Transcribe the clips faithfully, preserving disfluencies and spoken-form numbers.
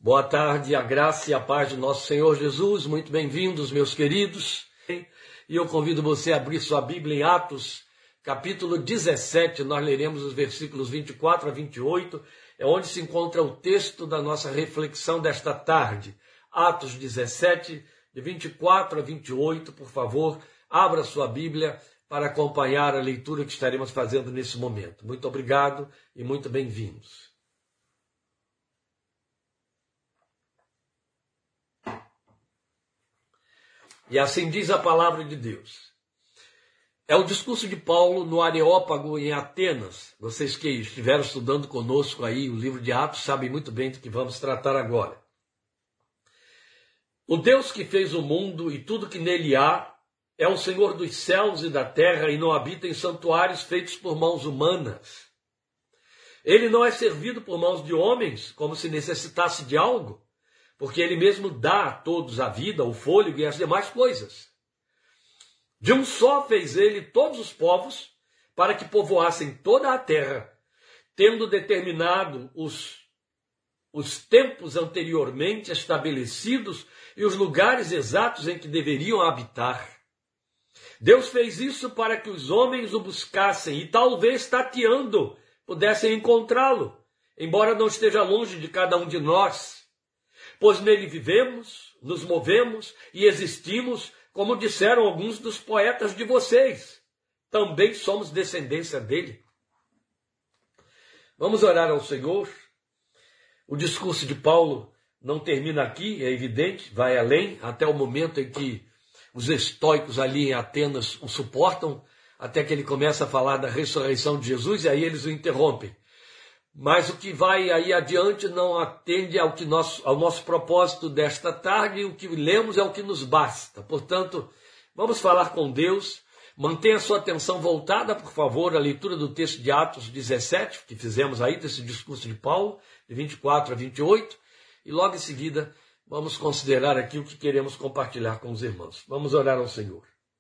Boa tarde, a graça e a paz do nosso Senhor Jesus. Muito bem-vindos, meus queridos. E eu convido você a abrir sua Bíblia em Atos, capítulo dezessete. Nós leremos os versículos vinte e quatro a vinte e oito. É onde se encontra o texto da nossa reflexão desta tarde. Atos dezessete, de vinte e quatro a vinte e oito. Por favor, abra sua Bíblia para acompanhar a leitura que estaremos fazendo nesse momento. Muito obrigado e muito bem-vindos. E assim diz a palavra de Deus. É o discurso de Paulo no Areópago, em Atenas. Vocês que estiveram estudando conosco aí o livro de Atos sabem muito bem do que vamos tratar agora. O Deus que fez o mundo e tudo que nele há é o Senhor dos céus e da terra e não habita em santuários feitos por mãos humanas. Ele não é servido por mãos de homens como se necessitasse de algo, porque ele mesmo dá a todos a vida, o fôlego e as demais coisas. De um só fez ele todos os povos, para que povoassem toda a terra, tendo determinado os, os tempos anteriormente estabelecidos e os lugares exatos em que deveriam habitar. Deus fez isso para que os homens o buscassem e talvez tateando pudessem encontrá-lo, embora não esteja longe de cada um de nós. Pois nele vivemos, nos movemos e existimos, como disseram alguns dos poetas de vocês. Também somos descendência dele. Vamos orar ao Senhor. O discurso de Paulo não termina aqui, é evidente, vai além, até o momento em que os estoicos ali em Atenas o suportam, até que ele começa a falar da ressurreição de Jesus, e aí eles o interrompem. Mas o que vai aí adiante não atende ao, que nós, ao nosso propósito desta tarde, e o que lemos é o que nos basta. Portanto, vamos falar com Deus. Mantenha sua atenção voltada, por favor, à leitura do texto de Atos dezessete, que fizemos aí, desse discurso de Paulo, de vinte e quatro a vinte e oito, e logo em seguida vamos considerar aqui o que queremos compartilhar com os irmãos. Vamos orar ao Senhor.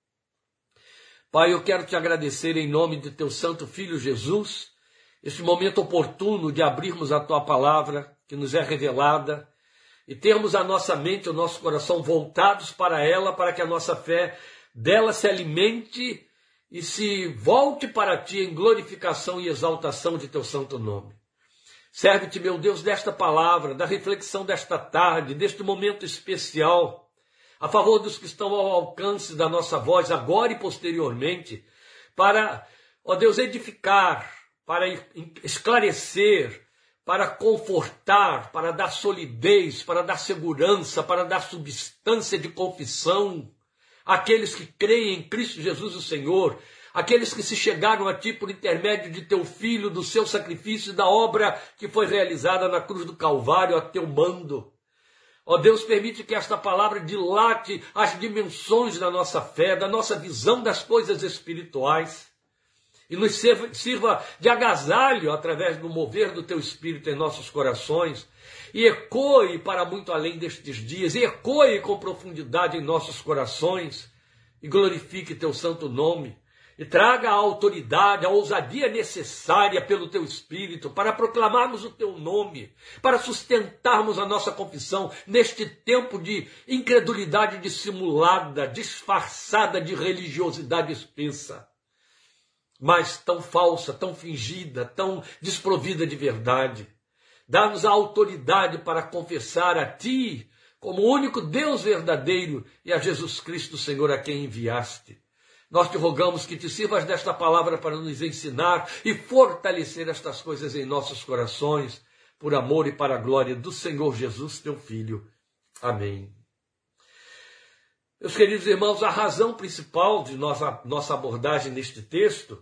Pai, eu quero te agradecer em nome de teu santo Filho Jesus, este momento oportuno de abrirmos a tua palavra, que nos é revelada, e termos a nossa mente e o nosso coração voltados para ela, para que a nossa fé dela se alimente e se volte para ti em glorificação e exaltação de teu santo nome. Serve-te, meu Deus, desta palavra, da reflexão desta tarde, deste momento especial, a favor dos que estão ao alcance da nossa voz, agora e posteriormente, para, ó Deus, edificar, para esclarecer, para confortar, para dar solidez, para dar segurança, para dar substância de confissão àqueles que creem em Cristo Jesus o Senhor, aqueles que se chegaram a ti por intermédio de teu Filho, do seu sacrifício e da obra que foi realizada na cruz do Calvário a teu mando. Ó Deus, permite que esta palavra dilate as dimensões da nossa fé, da nossa visão das coisas espirituais, e nos sirva de agasalho através do mover do teu Espírito em nossos corações, e ecoe para muito além destes dias, e ecoe com profundidade em nossos corações, e glorifique teu santo nome, e traga a autoridade, a ousadia necessária pelo teu Espírito para proclamarmos o teu nome, para sustentarmos a nossa confissão neste tempo de incredulidade dissimulada, disfarçada de religiosidade espessa, mas tão falsa, tão fingida, tão desprovida de verdade. Dá-nos a autoridade para confessar a ti como o único Deus verdadeiro e a Jesus Cristo, Senhor, a quem enviaste. Nós te rogamos que te sirvas desta palavra para nos ensinar e fortalecer estas coisas em nossos corações, por amor e para a glória do Senhor Jesus, teu Filho. Amém. Meus queridos irmãos, a razão principal de nossa, nossa abordagem neste texto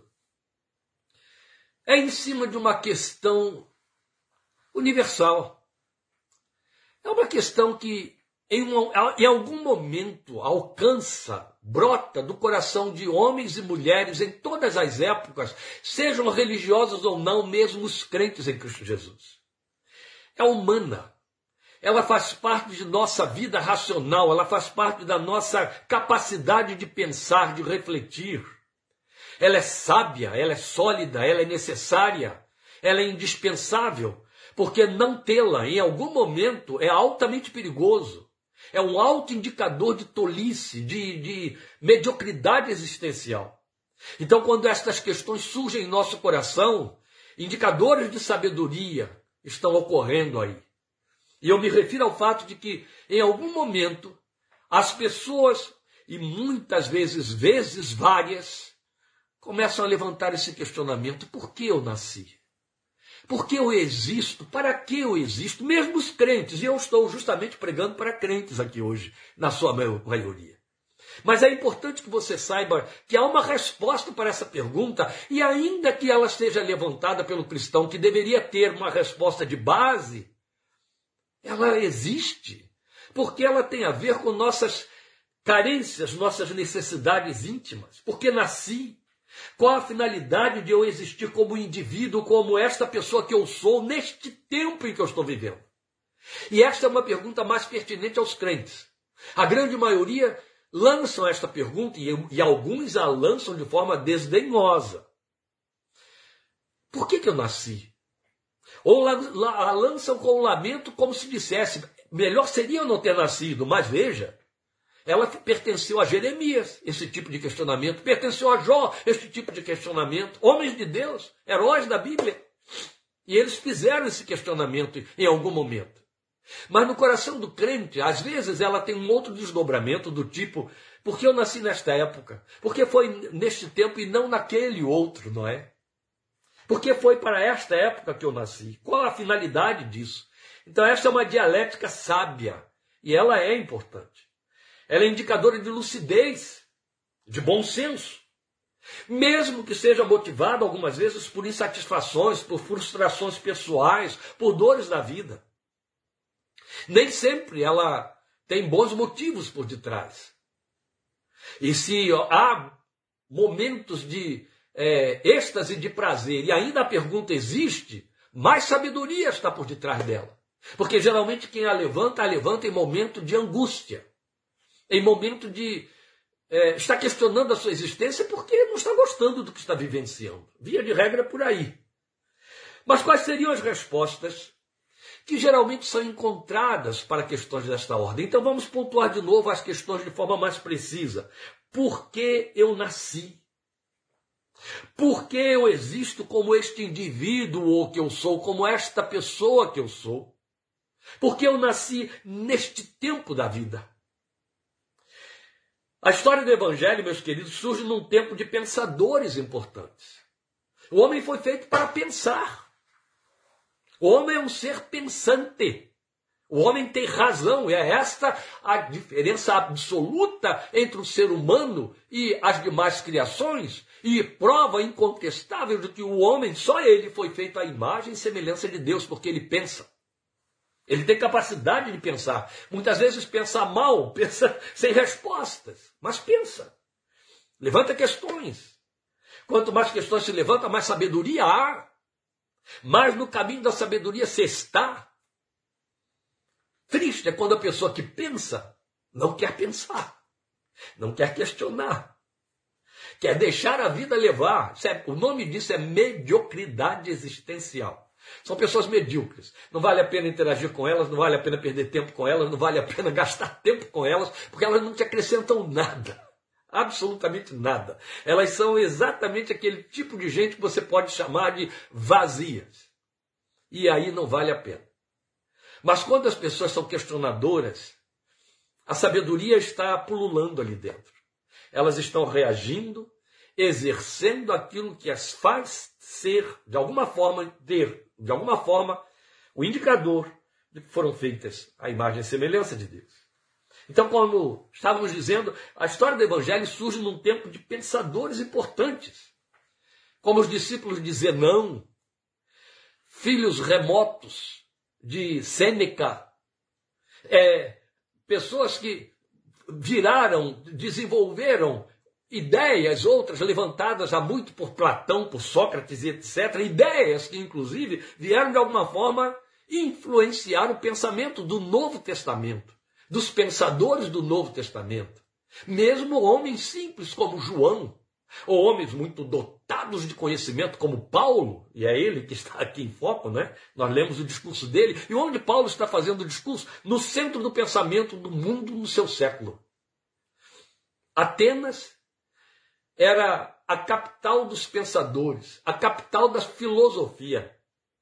é em cima de uma questão universal. É uma questão que em, um, em algum momento alcança, brota do coração de homens e mulheres em todas as épocas, sejam religiosos ou não, mesmo os crentes em Cristo Jesus. É humana. Ela faz parte de nossa vida racional, ela faz parte da nossa capacidade de pensar, de refletir. Ela é sábia, ela é sólida, ela é necessária, ela é indispensável Porque não tê-la em algum momento é altamente perigoso. É um alto indicador de tolice, de, de mediocridade existencial. Então, quando estas questões surgem em nosso coração, indicadores de sabedoria estão ocorrendo aí. E eu me refiro ao fato de que, em algum momento, as pessoas, e muitas vezes, vezes várias, começam a levantar esse questionamento: por que eu nasci? Por que eu existo? Para que eu existo? Mesmo os crentes, e eu estou justamente pregando para crentes aqui hoje, na sua maioria. Mas é importante que você saiba que há uma resposta para essa pergunta, e ainda que ela seja levantada pelo cristão, que deveria ter uma resposta de base, ela existe, porque ela tem a ver com nossas carências, nossas necessidades íntimas. Porque nasci. Qual a finalidade de eu existir como indivíduo, como esta pessoa que eu sou, neste tempo em que eu estou vivendo? E esta é uma pergunta mais pertinente aos crentes. A grande maioria lançam esta pergunta, e, e alguns a lançam de forma desdenhosa. Por que que eu nasci? Ou a, a lançam com um lamento, como se dissesse: melhor seria eu não ter nascido. Mas veja, ela pertenceu a Jeremias, esse tipo de questionamento. Pertenceu a Jó, esse tipo de questionamento. Homens de Deus, heróis da Bíblia. E eles fizeram esse questionamento em algum momento. Mas no coração do crente, às vezes, ela tem um outro desdobramento do tipo: por que eu nasci nesta época? Por que foi neste tempo e não naquele outro, não é? Por que foi para esta época que eu nasci? Qual a finalidade disso? Então esta é uma dialética sábia, e ela é importante. Ela é indicadora de lucidez, de bom senso. Mesmo que seja motivada algumas vezes por insatisfações, por frustrações pessoais, por dores da vida. Nem sempre ela tem bons motivos por detrás. E se há momentos de é, êxtase, de prazer, e ainda a pergunta existe, mais sabedoria está por detrás dela. Porque geralmente quem a levanta, a levanta em momento de angústia. Em momento de é, estar questionando a sua existência porque não está gostando do que está vivenciando. Via de regra por aí. Mas quais seriam as respostas que geralmente são encontradas para questões desta ordem? Então vamos pontuar de novo as questões de forma mais precisa. Por que eu nasci? Por que eu existo como este indivíduo que eu sou, como esta pessoa que eu sou? Por que eu nasci neste tempo da vida? A história do Evangelho, meus queridos, surge num tempo de pensadores importantes. O homem foi feito para pensar. O homem é um ser pensante. O homem tem razão, e é esta a diferença absoluta entre o ser humano e as demais criações, e prova incontestável de que o homem, só ele foi feito à imagem e semelhança de Deus, porque ele pensa. Ele tem capacidade de pensar. Muitas vezes pensa mal, pensa sem respostas, mas pensa. Levanta questões. Quanto mais questões se levanta, mais sabedoria há. Mas no caminho da sabedoria se está. Triste é quando a pessoa que pensa não quer pensar, não quer questionar, quer deixar a vida levar. O nome disso é mediocridade existencial. São pessoas medíocres. Não vale a pena interagir com elas, não vale a pena perder tempo com elas, não vale a pena gastar tempo com elas, porque elas não te acrescentam nada. Absolutamente nada. Elas são exatamente aquele tipo de gente que você pode chamar de vazias. E aí não vale a pena. Mas quando as pessoas são questionadoras, a sabedoria está pululando ali dentro. Elas estão reagindo, exercendo aquilo que as faz ser, de alguma forma, ter, de alguma forma, o indicador de que foram feitas à imagem e semelhança de Deus. Então, como estávamos dizendo, a história do Evangelho surge num tempo de pensadores importantes, como os discípulos de Zenão, filhos remotos de Sêneca, é, pessoas que viraram, desenvolveram ideias, outras levantadas há muito por Platão, por Sócrates e etcétera, ideias que, inclusive, vieram de alguma forma influenciar o pensamento do Novo Testamento, dos pensadores do Novo Testamento. Mesmo homens simples como João, ou homens muito dotados dotados de conhecimento como Paulo, e é ele que está aqui em foco, né? Nós lemos o discurso dele, e onde Paulo está fazendo o discurso? No centro do pensamento do mundo no seu século. Atenas era a capital dos pensadores, a capital da filosofia.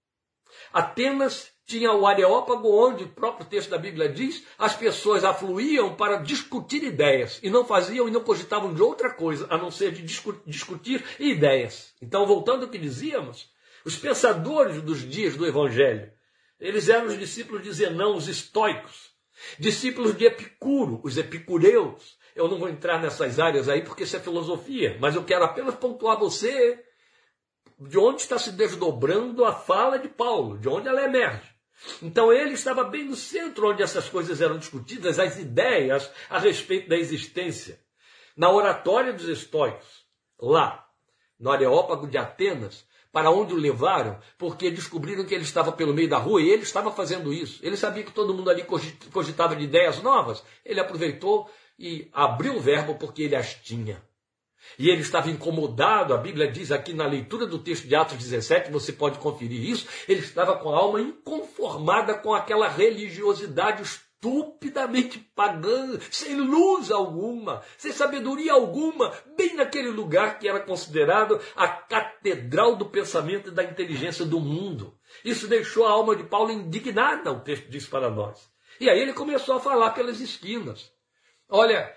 Atenas tinha o Areópago, onde o próprio texto da Bíblia diz, as pessoas afluíam para discutir ideias, e não faziam e não cogitavam de outra coisa, a não ser de discutir ideias. Então, voltando ao que dizíamos, os pensadores dos dias do Evangelho, eles eram os discípulos de Zenão, os estoicos, discípulos de Epicuro, os epicureus. Eu não vou entrar nessas áreas aí, porque isso é filosofia, mas eu quero apenas pontuar você de onde está se desdobrando a fala de Paulo, de onde ela emerge. Então ele estava bem no centro onde essas coisas eram discutidas, as ideias a respeito da existência. Na oratória dos estoicos, lá, no Areópago de Atenas, para onde o levaram, porque descobriram que ele estava pelo meio da rua e ele estava fazendo isso. Ele sabia que todo mundo ali cogitava de ideias novas. Ele aproveitou e abriu o verbo porque ele as tinha. E ele estava incomodado, a Bíblia diz aqui na leitura do texto de Atos dezessete, você pode conferir isso, ele estava com a alma inconformada com aquela religiosidade estupidamente pagã, sem luz alguma, sem sabedoria alguma, bem naquele lugar que era considerado a catedral do pensamento e da inteligência do mundo. Isso deixou a alma de Paulo indignada, o texto diz para nós. E aí ele começou a falar pelas esquinas. Olha,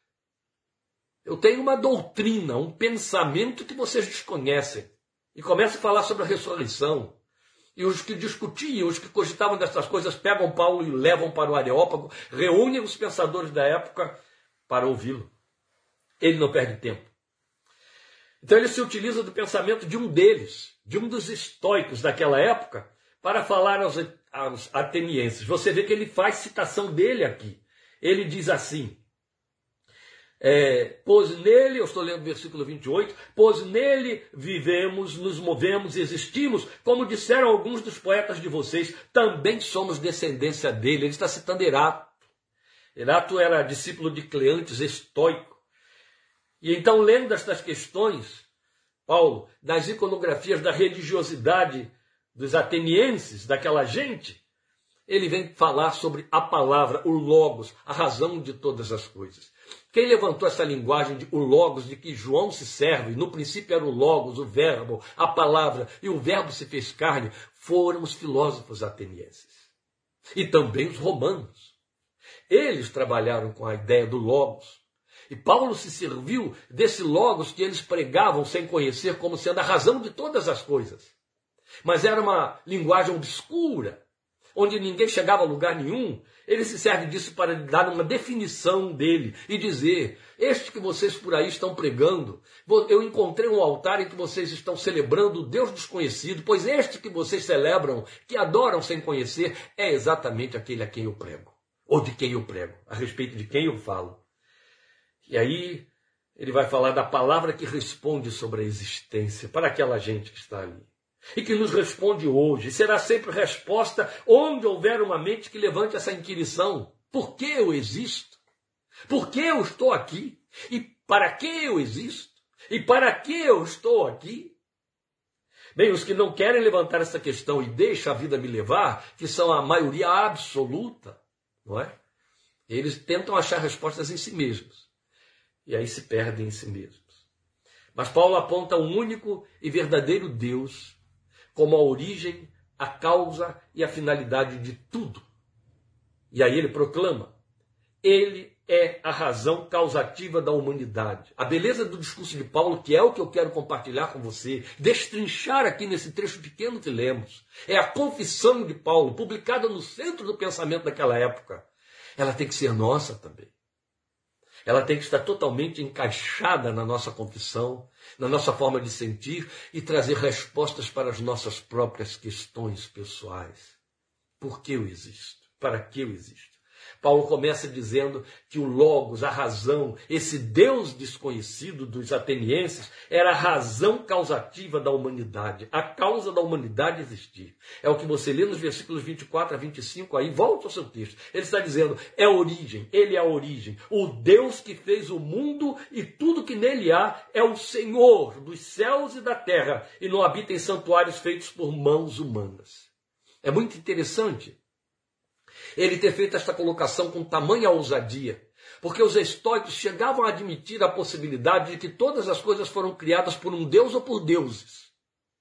eu tenho uma doutrina, um pensamento que vocês desconhecem. E começa a falar sobre a ressurreição. E os que discutiam, os que cogitavam dessas coisas, pegam Paulo e levam para o Areópago, reúnem os pensadores da época para ouvi-lo. Ele não perde tempo. Então ele se utiliza do pensamento de um deles, de um dos estoicos daquela época, para falar aos, aos atenienses. Você vê que ele faz citação dele aqui. Ele diz assim, É, pois nele, eu estou lendo o versículo vinte e oito, pois nele vivemos, nos movemos e existimos, como disseram alguns dos poetas de vocês, também somos descendência dele. Ele está citando Erato. Erato era discípulo de Cleantes, estoico. E então, lendo destas questões, Paulo, das iconografias da religiosidade dos atenienses, daquela gente, ele vem falar sobre a palavra, o logos, a razão de todas as coisas. Quem levantou essa linguagem de o logos, de que João se serve, no princípio era o logos, o verbo, a palavra, e o verbo se fez carne, foram os filósofos atenienses. E também os romanos. Eles trabalharam com a ideia do logos. E Paulo se serviu desse logos que eles pregavam sem conhecer como sendo a razão de todas as coisas. Mas era uma linguagem obscura, onde ninguém chegava a lugar nenhum. Ele se serve disso para dar uma definição dele e dizer, este que vocês por aí estão pregando, eu encontrei um altar em que vocês estão celebrando o Deus desconhecido, pois este que vocês celebram, que adoram sem conhecer, é exatamente aquele a quem eu prego, ou de quem eu prego, a respeito de quem eu falo. E aí ele vai falar da palavra que responde sobre a existência para aquela gente que está ali. E que nos responde hoje. Será sempre resposta onde houver uma mente que levante essa inquirição. Por que eu existo? Por que eu estou aqui? E para que eu existo? E para que eu estou aqui? Bem, os que não querem levantar essa questão e deixam a vida me levar, que são a maioria absoluta, não é? Eles tentam achar respostas em si mesmos. E aí se perdem em si mesmos. Mas Paulo aponta um único e verdadeiro Deus como a origem, a causa e a finalidade de tudo. E aí ele proclama, ele é a razão causativa da humanidade. A beleza do discurso de Paulo, que é o que eu quero compartilhar com você, destrinchar aqui nesse trecho pequeno que lemos, é a confissão de Paulo, publicada no centro do pensamento daquela época. Ela tem que ser nossa também. Ela tem que estar totalmente encaixada na nossa confissão, na nossa forma de sentir e trazer respostas para as nossas próprias questões pessoais. Por que eu existo? Para que eu existo? Paulo começa dizendo que o Logos, a razão, esse Deus desconhecido dos atenienses, era a razão causativa da humanidade, a causa da humanidade existir. É o que você lê nos versículos vinte e quatro a vinte e cinco, aí volta ao seu texto. Ele está dizendo, é a origem, ele é a origem. O Deus que fez o mundo e tudo que nele há é o Senhor dos céus e da terra, e não habita em santuários feitos por mãos humanas. É muito interessante ele ter feito esta colocação com tamanha ousadia, porque os estoicos chegavam a admitir a possibilidade de que todas as coisas foram criadas por um Deus ou por deuses.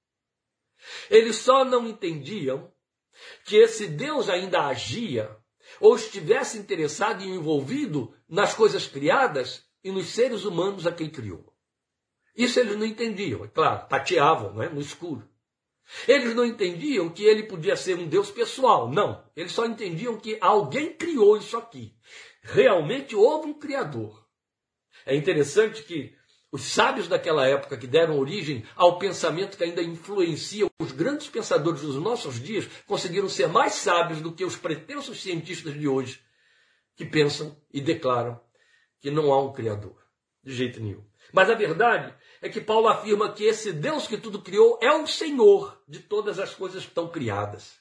Eles só não entendiam que esse Deus ainda agia ou estivesse interessado e envolvido nas coisas criadas e nos seres humanos a quem criou. Isso eles não entendiam, é claro, tateavam, não é? No escuro. Eles não entendiam que ele podia ser um Deus pessoal, não. Eles só entendiam que alguém criou isso aqui. Realmente houve um Criador. É interessante que os sábios daquela época que deram origem ao pensamento que ainda influencia os grandes pensadores dos nossos dias conseguiram ser mais sábios do que os pretensos cientistas de hoje que pensam e declaram que não há um Criador. De jeito nenhum. Mas a verdade é que Paulo afirma que esse Deus que tudo criou é o Senhor de todas as coisas que estão criadas.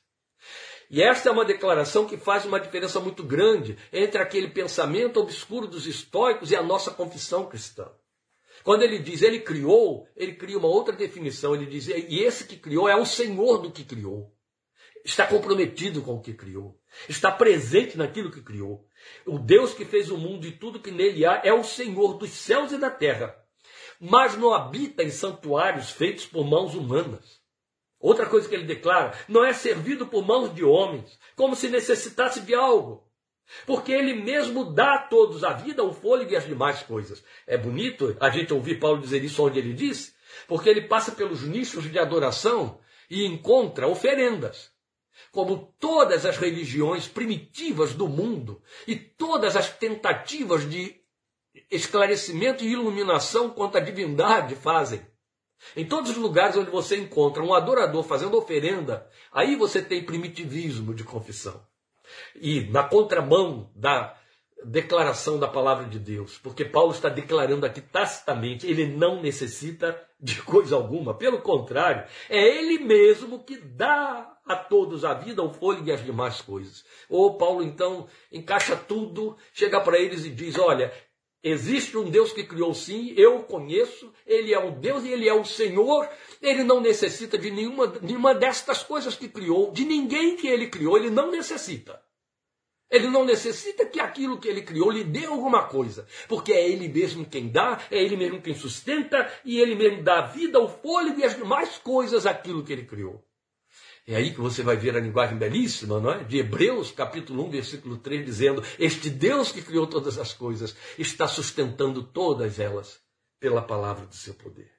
E esta é uma declaração que faz uma diferença muito grande entre aquele pensamento obscuro dos estoicos e a nossa confissão cristã. Quando ele diz ele criou, ele cria uma outra definição. Ele diz, e esse que criou é o Senhor do que criou. Está comprometido com o que criou. Está presente naquilo que criou. O Deus que fez o mundo e tudo que nele há é o Senhor dos céus e da terra. Mas não habita em santuários feitos por mãos humanas. Outra coisa que ele declara, não é servido por mãos de homens, como se necessitasse de algo. Porque ele mesmo dá a todos a vida, o fôlego e as demais coisas. É bonito a gente ouvir Paulo dizer isso onde ele diz, porque ele passa pelos nichos de adoração e encontra oferendas. Como todas as religiões primitivas do mundo e todas as tentativas de esclarecimento e iluminação quanto à divindade fazem. Em todos os lugares onde você encontra um adorador fazendo oferenda, aí você tem primitivismo de confissão. E na contramão da declaração da palavra de Deus, porque Paulo está declarando aqui tacitamente, ele não necessita de coisa alguma, pelo contrário, é ele mesmo que dá a todos a vida, o fôlego e as demais coisas. Ou Paulo então encaixa tudo, chega para eles e diz, olha, existe um Deus que criou sim, eu o conheço, ele é um Deus e ele é o Senhor, ele não necessita de nenhuma, nenhuma destas coisas que criou, de ninguém que ele criou, ele não necessita. Ele não necessita que aquilo que ele criou lhe dê alguma coisa, porque é ele mesmo quem dá, é ele mesmo quem sustenta, e ele mesmo dá a vida, o fôlego e as demais coisas àquilo que ele criou. É aí que você vai ver a linguagem belíssima, não é? De Hebreus, capítulo um, versículo três, dizendo, este Deus que criou todas as coisas está sustentando todas elas pela palavra do seu poder.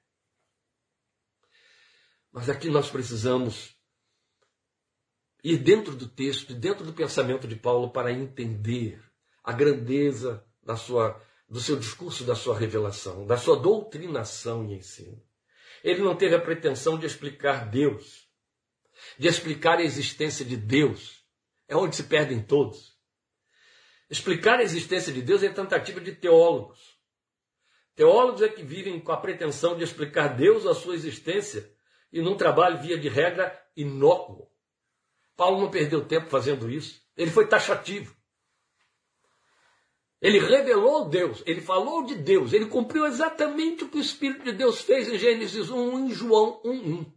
Mas aqui nós precisamos ir dentro do texto, dentro do pensamento de Paulo para entender a grandeza da sua, do seu discurso, da sua revelação, da sua doutrinação e ensino. Ele não teve a pretensão de explicar Deus, de explicar a existência de Deus. É onde se perdem todos. Explicar a existência de Deus é tentativa de teólogos. Teólogos é que vivem com a pretensão de explicar Deus, a sua existência, e num trabalho, via de regra, inócuo. Paulo não perdeu tempo fazendo isso. Ele foi taxativo. Ele revelou Deus, ele falou de Deus, ele cumpriu exatamente o que o Espírito de Deus fez em Gênesis um, em João um, um.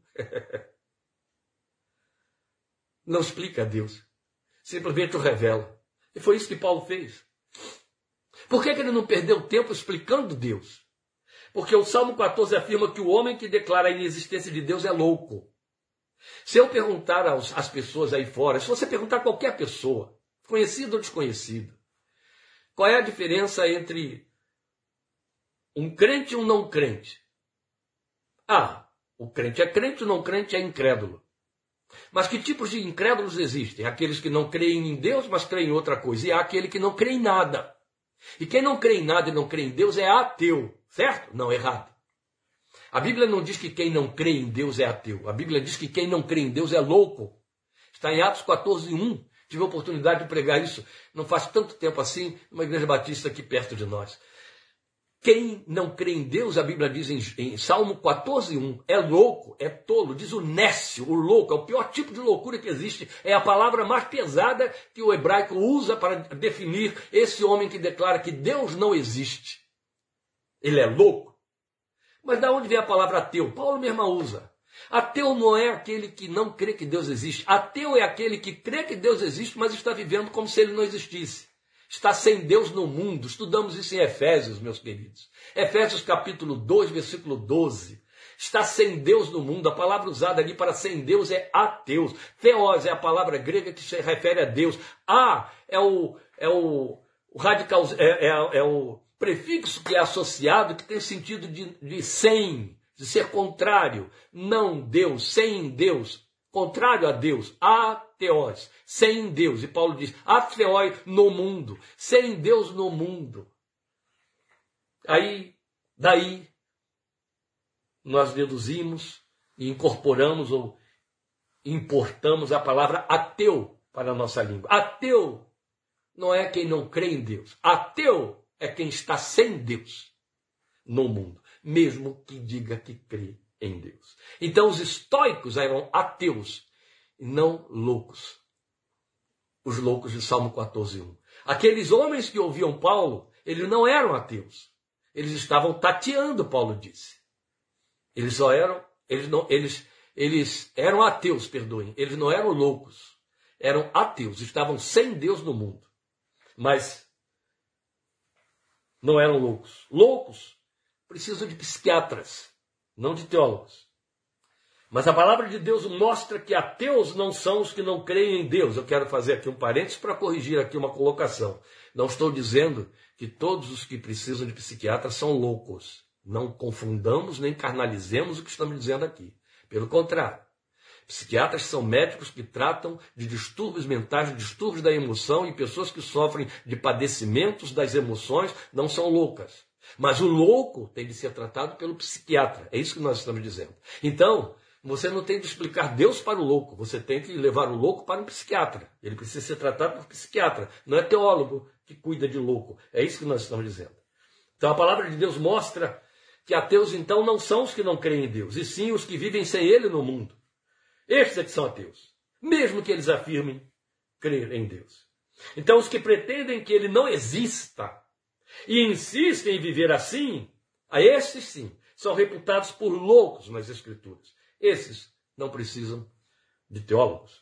Não explica a Deus, simplesmente o revela. E foi isso que Paulo fez. Por que, que ele não perdeu tempo explicando Deus? Porque o Salmo quatorze afirma que o homem que declara a inexistência de Deus é louco. Se eu perguntar aos, às pessoas aí fora, se você perguntar a qualquer pessoa, conhecida ou desconhecida, qual é a diferença entre um crente e um não crente? Ah, o crente é crente, o não crente é incrédulo. Mas que tipos de incrédulos existem? Aqueles que não creem em Deus, mas creem em outra coisa. E há aquele que não crê em nada. E quem não crê em nada e não crê em Deus é ateu. Certo? Não, errado. A Bíblia não diz que quem não crê em Deus é ateu. A Bíblia diz que quem não crê em Deus é louco. Está em Atos quatorze, um, Tive a oportunidade de pregar isso, não faz tanto tempo assim, numa igreja batista aqui perto de nós. Quem não crê em Deus, a Bíblia diz em, em Salmo quatorze, um, é louco, é tolo, diz o nécio, o louco, é o pior tipo de loucura que existe, é a palavra mais pesada que o hebraico usa para definir esse homem que declara que Deus não existe. Ele é louco. Mas da onde vem a palavra ateu? Paulo mesmo usa. Ateu não é aquele que não crê que Deus existe. Ateu é aquele que crê que Deus existe, mas está vivendo como se ele não existisse. Está sem Deus no mundo. Estudamos isso em Efésios, meus queridos. Efésios capítulo dois, versículo doze. Está sem Deus no mundo. A palavra usada ali para sem Deus é ateus. Theos é a palavra grega que se refere a Deus. A é o, é o, o radical, é, é, é o prefixo que é associado, que tem sentido de, de sem, de ser contrário. Não Deus, sem Deus. Contrário a Deus, ateós, sem Deus. E Paulo diz, ateói no mundo, sem Deus no mundo. Aí, daí, nós deduzimos e incorporamos ou importamos a palavra ateu para a nossa língua. Ateu não é quem não crê em Deus. Ateu é quem está sem Deus no mundo, mesmo que diga que crê em Deus. Então os estoicos eram ateus e não loucos. Os loucos de Salmo quatorze, um. Aqueles homens que ouviam Paulo, eles não eram ateus. Eles estavam tateando, Paulo disse. Eles só eram, eles não, eles, eles eram ateus, perdoem. Eles não eram loucos. Eram ateus, estavam sem Deus no mundo. Mas não eram loucos. Loucos precisam de psiquiatras, não de teólogos. Mas a palavra de Deus mostra que ateus não são os que não creem em Deus. Eu quero fazer aqui um parênteses para corrigir aqui uma colocação. Não estou dizendo que todos os que precisam de psiquiatras são loucos. Não confundamos nem carnalizemos o que estamos dizendo aqui. Pelo contrário, psiquiatras são médicos que tratam de distúrbios mentais, de distúrbios da emoção, e pessoas que sofrem de padecimentos das emoções não são loucas. Mas o louco tem de ser tratado pelo psiquiatra. É isso que nós estamos dizendo. Então, você não tem de explicar Deus para o louco. Você tem que levar o louco para um psiquiatra. Ele precisa ser tratado por psiquiatra. Não é teólogo que cuida de louco. É isso que nós estamos dizendo. Então, a palavra de Deus mostra que ateus, então, não são os que não creem em Deus, e sim os que vivem sem Ele no mundo. Estes é que são ateus, mesmo que eles afirmem crer em Deus. Então, os que pretendem que Ele não exista e insistem em viver assim, a estes sim, são reputados por loucos nas Escrituras. Esses não precisam de teólogos.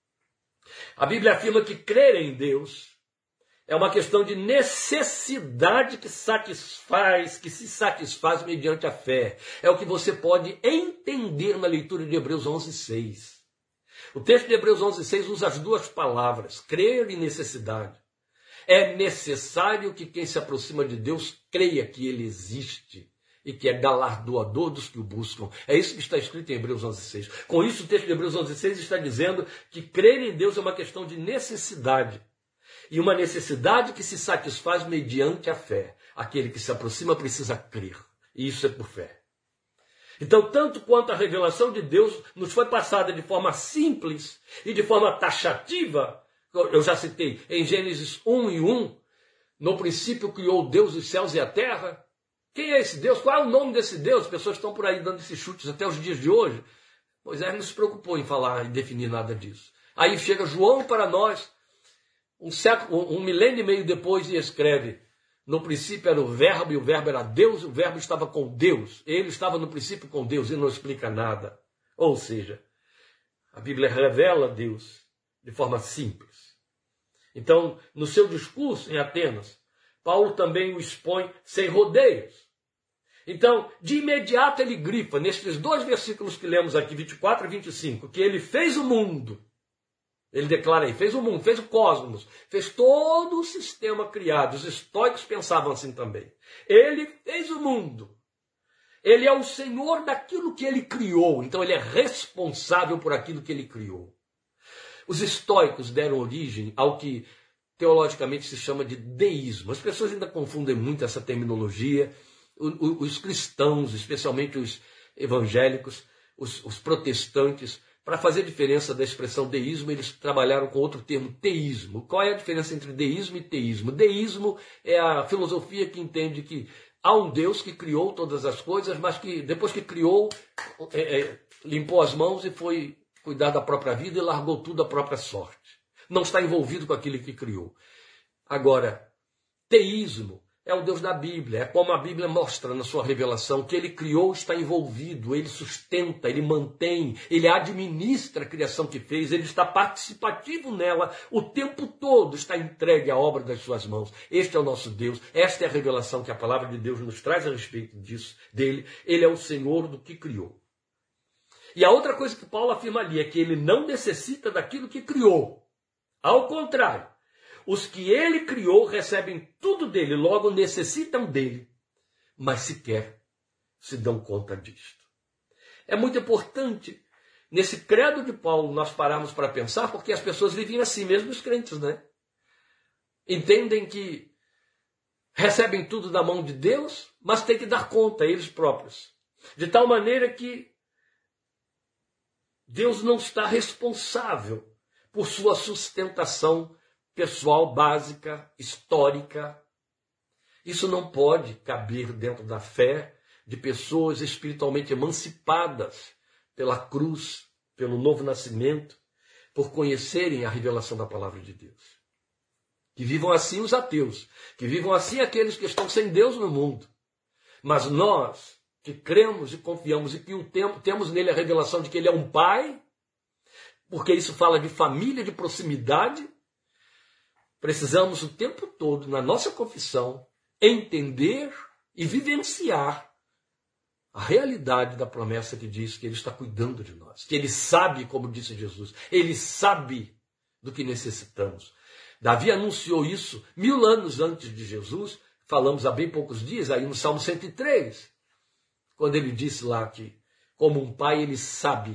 A Bíblia afirma que crer em Deus é uma questão de necessidade que satisfaz, que se satisfaz mediante a fé. É o que você pode entender na leitura de Hebreus onze, seis. O texto de Hebreus onze, seis usa as duas palavras, crer e necessidade. É necessário que quem se aproxima de Deus creia que Ele existe e que é galardoador dos que o buscam. É isso que está escrito em Hebreus onze, seis. Com isso, o texto de Hebreus onze, seis está dizendo que crer em Deus é uma questão de necessidade. E uma necessidade que se satisfaz mediante a fé. Aquele que se aproxima precisa crer. E isso é por fé. Então, tanto quanto a revelação de Deus nos foi passada de forma simples e de forma taxativa, eu já citei em Gênesis um e um, no princípio criou Deus os céus e a terra. Quem é esse Deus? Qual é o nome desse Deus? As pessoas estão por aí dando esses chutes até os dias de hoje. Moisés não se preocupou em falar e definir nada disso. Aí chega João para nós, um, século, um milênio e meio depois, e escreve: no princípio era o verbo, e o verbo era Deus, e o verbo estava com Deus. Ele estava no princípio com Deus, e não explica nada. Ou seja, a Bíblia revela Deus de forma simples. Então, no seu discurso em Atenas, Paulo também o expõe sem rodeios. Então, de imediato ele grifa, nestes dois versículos que lemos aqui, vinte e quatro e vinte e cinco, que ele fez o mundo. Ele declara aí, fez o mundo, fez o cosmos, fez todo o sistema criado. Os estoicos pensavam assim também. Ele fez o mundo. Ele é o Senhor daquilo que ele criou. Então ele é responsável por aquilo que ele criou. Os estoicos deram origem ao que teologicamente se chama de deísmo. As pessoas ainda confundem muito essa terminologia. Os cristãos, especialmente os evangélicos, os, os protestantes, para fazer diferença da expressão deísmo, eles trabalharam com outro termo, teísmo. Qual é a diferença entre deísmo e teísmo? Deísmo é a filosofia que entende que há um Deus que criou todas as coisas, mas que depois que criou, é, é, limpou as mãos e foi cuidar da própria vida e largou tudo à própria sorte. Não está envolvido com aquele que criou. Agora, teísmo é o Deus da Bíblia, é como a Bíblia mostra na sua revelação, que ele criou, está envolvido, ele sustenta, ele mantém, ele administra a criação que fez, ele está participativo nela o tempo todo, está entregue à obra das suas mãos. Este é o nosso Deus, esta é a revelação que a palavra de Deus nos traz a respeito disso, dele. Ele é o Senhor do que criou. E a outra coisa que Paulo afirma ali é que ele não necessita daquilo que criou. Ao contrário, os que ele criou recebem tudo dele, logo necessitam dele, mas sequer se dão conta disto. É muito importante, nesse credo de Paulo, nós pararmos para pensar, porque as pessoas vivem assim, mesmo os crentes, né? Entendem que recebem tudo da mão de Deus, mas têm que dar conta a eles próprios. De tal maneira que Deus não está responsável por sua sustentação pessoal, básica, histórica. Isso não pode caber dentro da fé de pessoas espiritualmente emancipadas pela cruz, pelo novo nascimento, por conhecerem a revelação da palavra de Deus. Que vivam assim os ateus, que vivam assim aqueles que estão sem Deus no mundo. Mas nós, que cremos e confiamos e que o tempo, temos nele a revelação de que ele é um pai, porque isso fala de família, de proximidade, precisamos o tempo todo, na nossa confissão, entender e vivenciar a realidade da promessa que diz que ele está cuidando de nós, que ele sabe, como disse Jesus, ele sabe do que necessitamos. Davi anunciou isso mil anos antes de Jesus, falamos há bem poucos dias, aí no Salmo cento e três, quando ele disse lá que, como um pai, ele sabe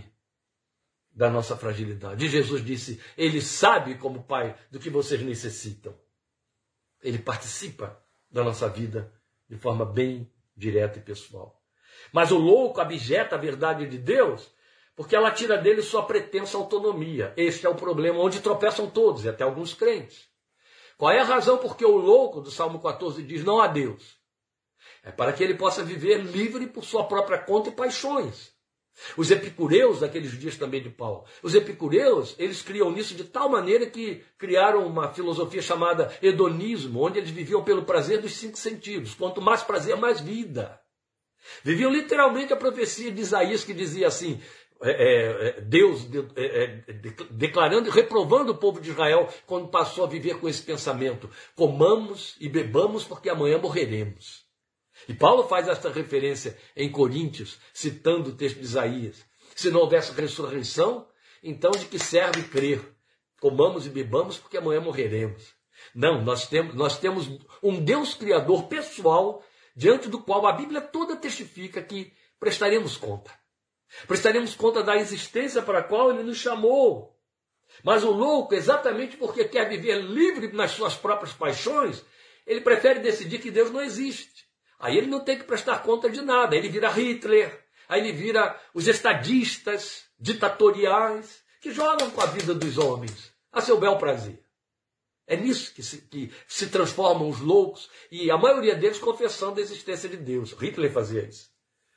da nossa fragilidade. E Jesus disse, ele sabe, como pai, do que vocês necessitam. Ele participa da nossa vida de forma bem direta e pessoal. Mas o louco abjeta a verdade de Deus porque ela tira dele sua pretensa autonomia. Este é o problema onde tropeçam todos, e até alguns crentes. Qual é a razão porque o louco do Salmo quatorze diz não há Deus? É para que ele possa viver livre por sua própria conta e paixões. Os epicureus, daqueles dias também de Paulo, os epicureus, eles criam nisso de tal maneira que criaram uma filosofia chamada hedonismo, onde eles viviam pelo prazer dos cinco sentidos. Quanto mais prazer, mais vida. Viviam literalmente a profecia de Isaías que dizia assim, é, é, Deus de, é, é, declarando e reprovando o povo de Israel quando passou a viver com esse pensamento. Comamos e bebamos porque amanhã morreremos. E Paulo faz essa referência em Coríntios, citando o texto de Isaías. Se não houvesse ressurreição, então de que serve crer? Comamos e bebamos porque amanhã morreremos. Não, nós temos, nós temos um Deus Criador pessoal, diante do qual a Bíblia toda testifica que prestaremos conta. Prestaremos conta da existência para a qual ele nos chamou. Mas o louco, exatamente porque quer viver livre nas suas próprias paixões, ele prefere decidir que Deus não existe. Aí ele não tem que prestar conta de nada. Ele vira Hitler, aí ele vira os estadistas ditatoriais que jogam com a vida dos homens a seu bel prazer. É nisso que se, que se transformam os loucos, e a maioria deles confessando a existência de Deus. Hitler fazia isso.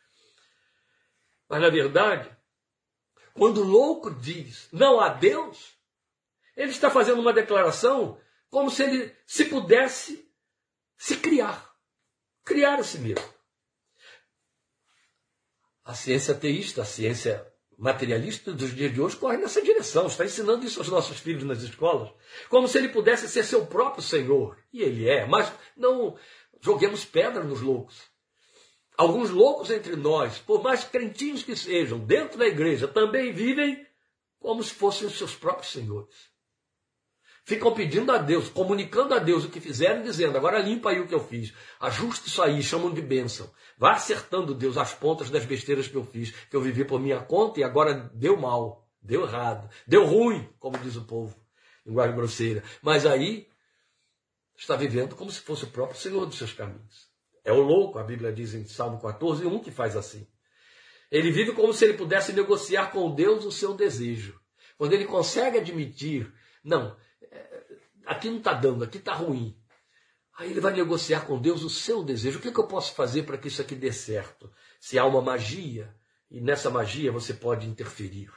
Mas na verdade, quando o louco diz não há Deus, ele está fazendo uma declaração como se ele se pudesse se criar. Criar a si mesmo. A ciência ateísta, a ciência materialista dos dias de hoje corre nessa direção, está ensinando isso aos nossos filhos nas escolas, como se ele pudesse ser seu próprio Senhor. E ele é, mas não joguemos pedra nos loucos. Alguns loucos entre nós, por mais crentinhos que sejam, dentro da igreja, também vivem como se fossem os seus próprios senhores. Ficam pedindo a Deus, comunicando a Deus o que fizeram, dizendo, agora limpa aí o que eu fiz. Ajuste isso aí, chamam de bênção. Vá acertando, Deus, as pontas das besteiras que eu fiz, que eu vivi por minha conta e agora deu mal, deu errado, deu ruim, como diz o povo, linguagem grosseira. Mas aí está vivendo como se fosse o próprio Senhor dos seus caminhos. É o louco, a Bíblia diz em Salmo quatorze, um que faz assim. Ele vive como se ele pudesse negociar com Deus o seu desejo. Quando ele consegue admitir, não, aqui não está dando, aqui está ruim. Aí ele vai negociar com Deus o seu desejo. O que, que eu posso fazer para que isso aqui dê certo? Se há uma magia, e nessa magia você pode interferir.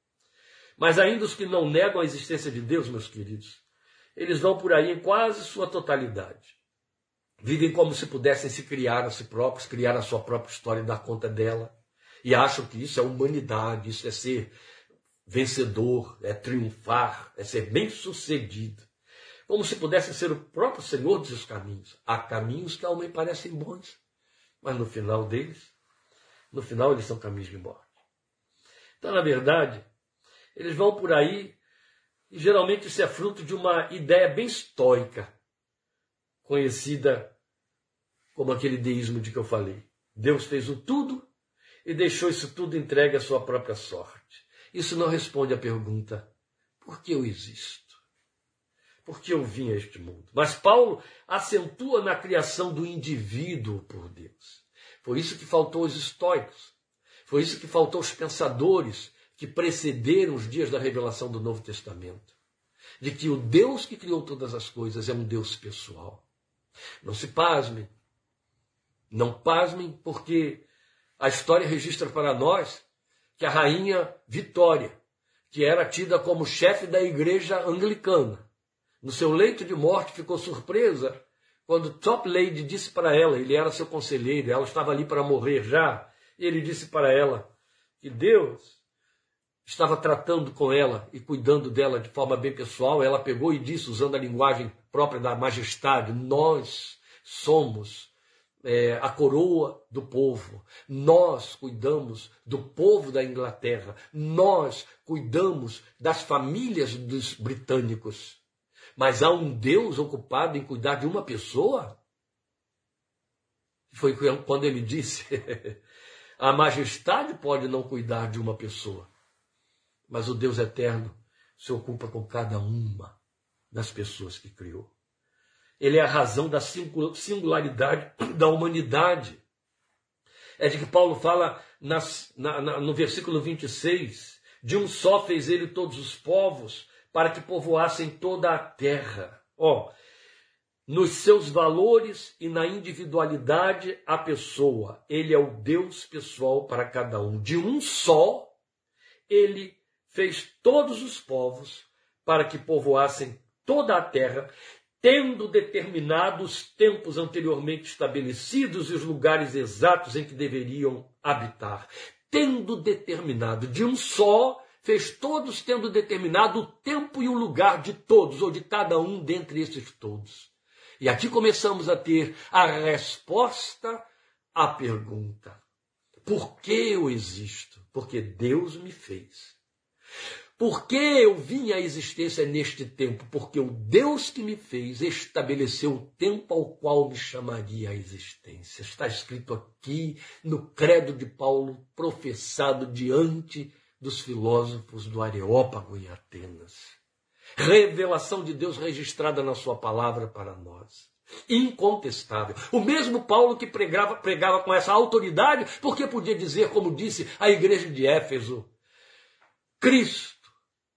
Mas ainda os que não negam a existência de Deus, meus queridos, eles vão por aí em quase sua totalidade. Vivem como se pudessem se criar a si próprios, criar a sua própria história e dar conta dela. E acham que isso é humanidade, isso é ser vencedor, é triunfar, é ser bem-sucedido. Como se pudesse ser o próprio Senhor dos caminhos. Há caminhos que ao homem parecem bons, mas no final deles, no final eles são caminhos de morte. Então, na verdade, eles vão por aí e geralmente isso é fruto de uma ideia bem estoica, conhecida como aquele deísmo de que eu falei. Deus fez o tudo e deixou isso tudo entregue à sua própria sorte. Isso não responde à pergunta, por que eu existo? Por que eu vim a este mundo? Mas Paulo acentua na criação do indivíduo por Deus. Foi isso que faltou aos estoicos. Foi isso que faltou aos pensadores que precederam os dias da revelação do Novo Testamento. De que o Deus que criou todas as coisas é um Deus pessoal. Não se pasmem. Não pasmem porque a história registra para nós que a rainha Vitória, que era tida como chefe da igreja anglicana, no seu leito de morte ficou surpresa quando Top Lady disse para ela, ele era seu conselheiro, ela estava ali para morrer já, e ele disse para ela que Deus estava tratando com ela e cuidando dela de forma bem pessoal. Ela pegou e disse, usando a linguagem própria da majestade, nós somos é, a coroa do povo, nós cuidamos do povo da Inglaterra, nós cuidamos das famílias dos britânicos. Mas há um Deus ocupado em cuidar de uma pessoa? Foi quando ele disse, a majestade pode não cuidar de uma pessoa, mas o Deus eterno se ocupa com cada uma das pessoas que criou. Ele é a razão da singularidade da humanidade. É de que Paulo fala nas, na, na, no versículo vinte e seis, de um só fez ele todos os povos, para que povoassem toda a terra. Ó, nos seus valores e na individualidade, a pessoa. Ele é o Deus pessoal para cada um. De um só, ele fez todos os povos para que povoassem toda a terra, tendo determinado os tempos anteriormente estabelecidos e os lugares exatos em que deveriam habitar. Tendo determinado, de um só, fez todos tendo determinado o tempo e o lugar de todos, ou de cada um dentre esses todos. E aqui começamos a ter a resposta à pergunta. Por que eu existo? Porque Deus me fez. Por que eu vim à existência neste tempo? Porque o Deus que me fez estabeleceu o tempo ao qual me chamaria à existência. Está escrito aqui no credo de Paulo, professado diante dos filósofos do Areópago em Atenas. Revelação de Deus registrada na sua palavra para nós. Incontestável. O mesmo Paulo que pregava, pregava com essa autoridade, porque podia dizer, como disse a igreja de Éfeso, Cristo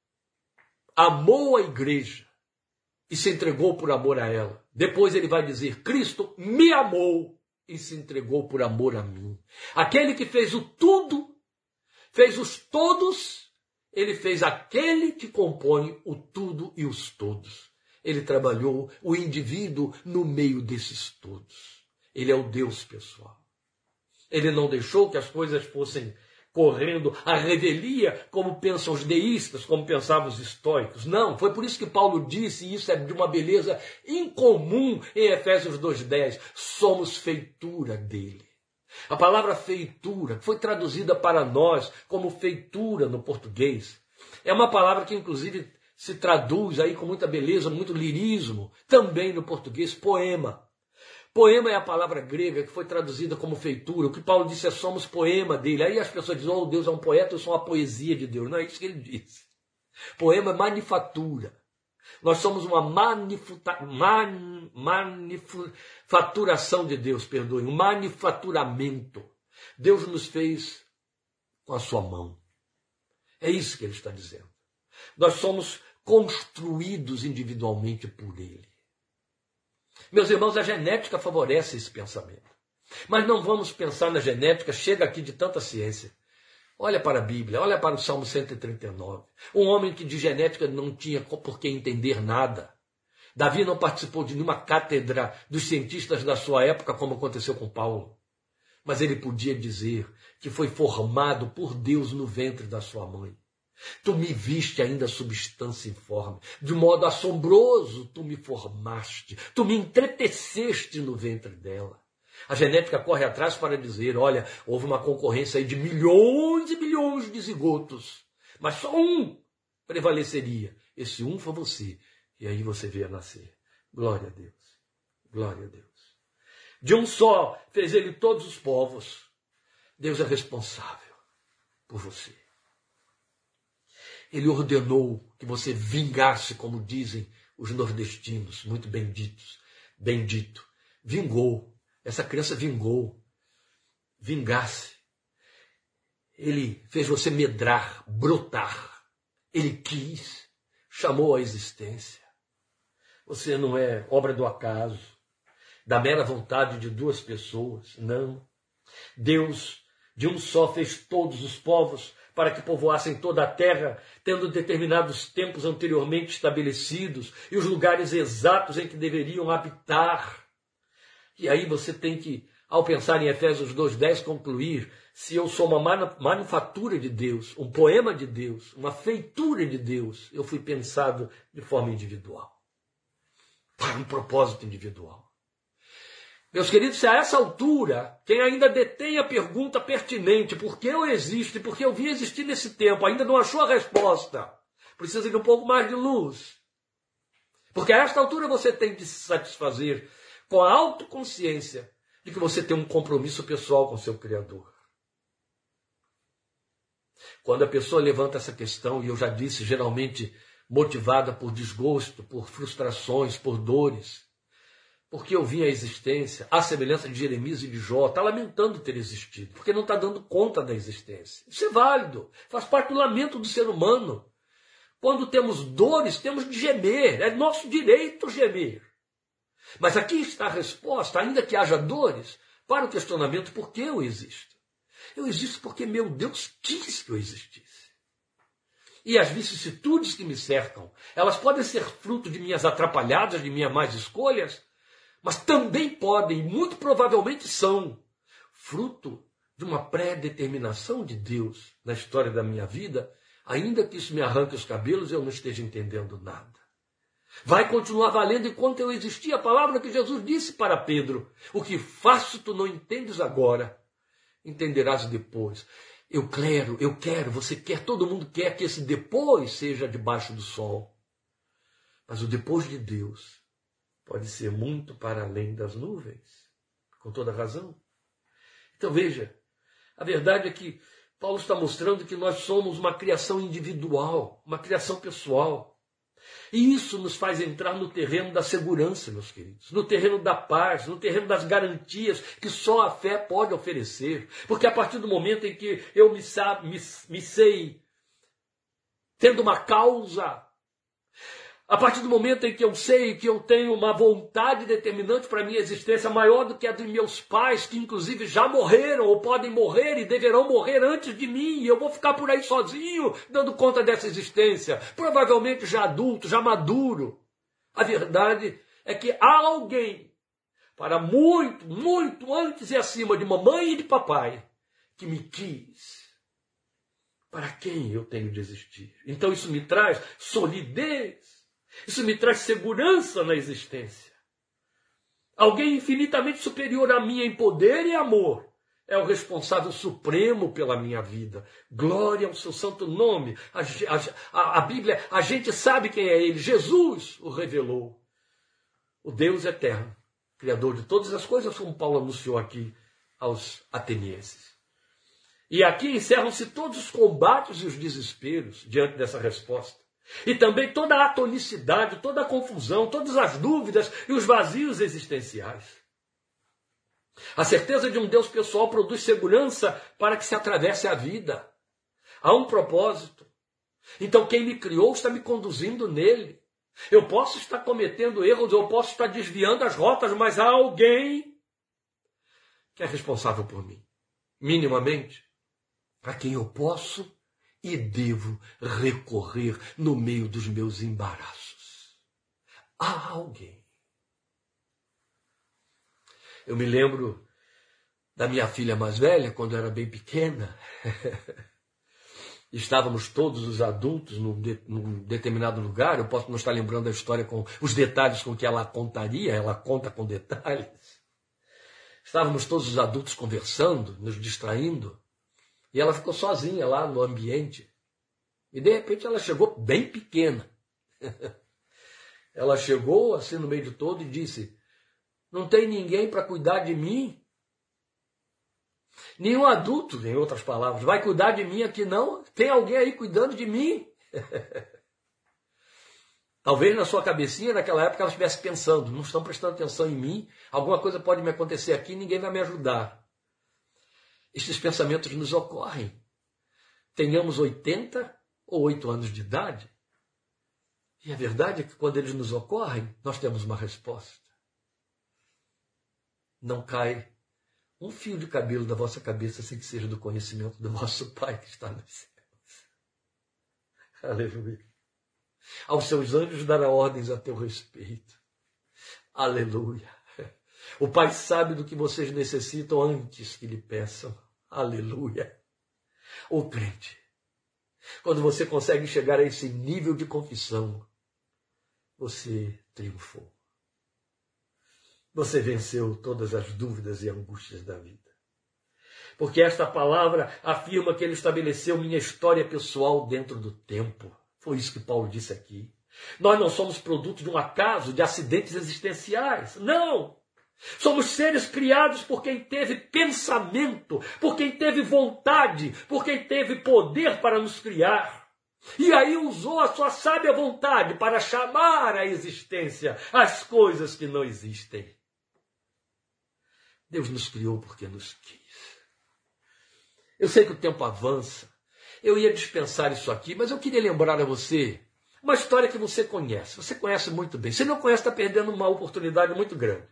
amou a igreja e se entregou por amor a ela. Depois ele vai dizer, Cristo me amou e se entregou por amor a mim. Aquele que fez o tudo, fez os todos, ele fez aquele que compõe o tudo e os todos. Ele trabalhou o indivíduo no meio desses todos. Ele é o Deus pessoal. Ele não deixou que as coisas fossem correndo à revelia, como pensam os deístas, como pensavam os estoicos. Não, foi por isso que Paulo disse, e isso é de uma beleza incomum em Efésios dois, dez, somos feitura dele. A palavra feitura, que foi traduzida para nós como feitura no português, é uma palavra que inclusive se traduz aí com muita beleza, muito lirismo, também no português, poema. Poema é a palavra grega que foi traduzida como feitura. O que Paulo disse é somos poema dele. Aí as pessoas dizem, oh, Deus é um poeta, eu sou uma poesia de Deus. Não é isso que ele disse. Poema é manufatura. Nós somos uma manifuta, man, manufaturação de Deus, perdoe, um manufaturamento. Deus nos fez com a sua mão. É isso que ele está dizendo. Nós somos construídos individualmente por ele. Meus irmãos, a genética favorece esse pensamento. Mas não vamos pensar na genética, chega aqui de tanta ciência. Olha para a Bíblia, olha para o Salmo cento e trinta e nove. Um homem que de genética não tinha por que entender nada. Davi não participou de nenhuma cátedra dos cientistas da sua época, como aconteceu com Paulo. Mas ele podia dizer que foi formado por Deus no ventre da sua mãe. Tu me viste ainda substância informe. De modo assombroso tu me formaste. Tu me entreteceste no ventre dela. A genética corre atrás para dizer, olha, houve uma concorrência aí de milhões e milhões de zigotos. Mas só um prevaleceria. Esse um foi você. E aí você veio a nascer. Glória a Deus. Glória a Deus. De um só fez ele todos os povos. Deus é responsável por você. Ele ordenou que você vingasse, como dizem os nordestinos, muito benditos. Bendito. Vingou. Essa criança vingou. Vingasse. Ele fez você medrar, brotar. Ele quis. Chamou a existência. Você não é obra do acaso, da mera vontade de duas pessoas. Não. Deus, de um só, fez todos os povos para que povoassem toda a terra, tendo determinados tempos anteriormente estabelecidos e os lugares exatos em que deveriam habitar. E aí você tem que, ao pensar em Efésios dois, dez, concluir, se eu sou uma manufatura de Deus, um poema de Deus, uma feitura de Deus, eu fui pensado de forma individual, para um propósito individual. Meus queridos, se a essa altura, quem ainda detém a pergunta pertinente, por que eu existo e por que eu vim existir nesse tempo, ainda não achou a resposta, precisa de um pouco mais de luz. Porque a esta altura você tem de se satisfazer com a autoconsciência de que você tem um compromisso pessoal com seu Criador. Quando a pessoa levanta essa questão, e eu já disse, geralmente motivada por desgosto, por frustrações, por dores, porque eu vim à existência, à semelhança de Jeremias e de Jó, está lamentando ter existido, porque não está dando conta da existência. Isso é válido, faz parte do lamento do ser humano. Quando temos dores, temos de gemer, é nosso direito gemer. Mas aqui está a resposta, ainda que haja dores, para o questionamento por que eu existo. Eu existo porque meu Deus quis que eu existisse. E as vicissitudes que me cercam, elas podem ser fruto de minhas atrapalhadas, de minhas más escolhas, mas também podem, muito provavelmente são, fruto de uma pré-determinação de Deus na história da minha vida, ainda que isso me arranque os cabelos e eu não esteja entendendo nada. Vai continuar valendo enquanto eu existir a palavra que Jesus disse para Pedro. O que faço tu não entendes agora, entenderás depois. Eu quero, eu quero, você quer, todo mundo quer que esse depois seja debaixo do sol. Mas o depois de Deus pode ser muito para além das nuvens, com toda razão. Então veja, a verdade é que Paulo está mostrando que nós somos uma criação individual, uma criação pessoal. E isso nos faz entrar no terreno da segurança, meus queridos, no terreno da paz, no terreno das garantias que só a fé pode oferecer. Porque a partir do momento em que eu me, sabe, me, me sei tendo uma causa, a partir do momento em que eu sei que eu tenho uma vontade determinante para a minha existência maior do que a dos meus pais, que inclusive já morreram ou podem morrer e deverão morrer antes de mim, e eu vou ficar por aí sozinho dando conta dessa existência, provavelmente já adulto, já maduro. A verdade é que há alguém, para muito, muito antes e acima de mamãe e de papai, que me quis. Para quem eu tenho de existir? Então isso me traz solidez. Isso me traz segurança na existência. Alguém infinitamente superior a mim em poder e amor é o responsável supremo pela minha vida. Glória ao seu santo nome. A, a, a Bíblia, a gente sabe quem é ele. Jesus o revelou. O Deus eterno, Criador de todas as coisas, como Paulo anunciou aqui aos atenienses. E aqui encerram-se todos os combates e os desesperos diante dessa resposta. E também toda a atonicidade, toda a confusão, todas as dúvidas e os vazios existenciais. A certeza de um Deus pessoal produz segurança para que se atravesse a vida. Há um propósito. Então quem me criou está me conduzindo nele. Eu posso estar cometendo erros, eu posso estar desviando as rotas, mas há alguém que é responsável por mim. Minimamente, a quem eu posso e devo recorrer no meio dos meus embaraços. Há alguém. Eu me lembro da minha filha mais velha, quando eu era bem pequena. Estávamos todos os adultos num, de, num determinado lugar. Eu posso não estar lembrando a história com os detalhes com que ela contaria. Ela conta com detalhes. Estávamos todos os adultos conversando, nos distraindo. E ela ficou sozinha lá no ambiente. E de repente ela chegou bem pequena. Ela chegou assim no meio de todo e disse: não tem ninguém para cuidar de mim? Nenhum adulto, em outras palavras, vai cuidar de mim aqui não? Tem alguém aí cuidando de mim? Talvez na sua cabecinha, naquela época, ela estivesse pensando: não estão prestando atenção em mim, alguma coisa pode me acontecer aqui, ninguém vai me ajudar. Estes pensamentos nos ocorrem. Tenhamos oitenta ou oito anos de idade. E a verdade é que quando eles nos ocorrem, nós temos uma resposta. Não cai um fio de cabelo da vossa cabeça sem que seja do conhecimento do vosso Pai que está nos céus. Aleluia. Aos seus anjos dará ordens a teu respeito. Aleluia. O Pai sabe do que vocês necessitam antes que lhe peçam. Aleluia. Ô crente, quando você consegue chegar a esse nível de confissão, você triunfou. Você venceu todas as dúvidas e angústias da vida. Porque esta palavra afirma que ele estabeleceu minha história pessoal dentro do tempo. Foi isso que Paulo disse aqui. Nós não somos produto de um acaso, de acidentes existenciais. Não! Somos seres criados por quem teve pensamento, por quem teve vontade, por quem teve poder para nos criar. E aí usou a sua sábia vontade para chamar à existência as coisas que não existem. Deus nos criou porque nos quis. Eu sei que o tempo avança. Eu ia dispensar isso aqui, mas eu queria lembrar a você uma história que você conhece. Você conhece muito bem. Se não conhece, está perdendo uma oportunidade muito grande.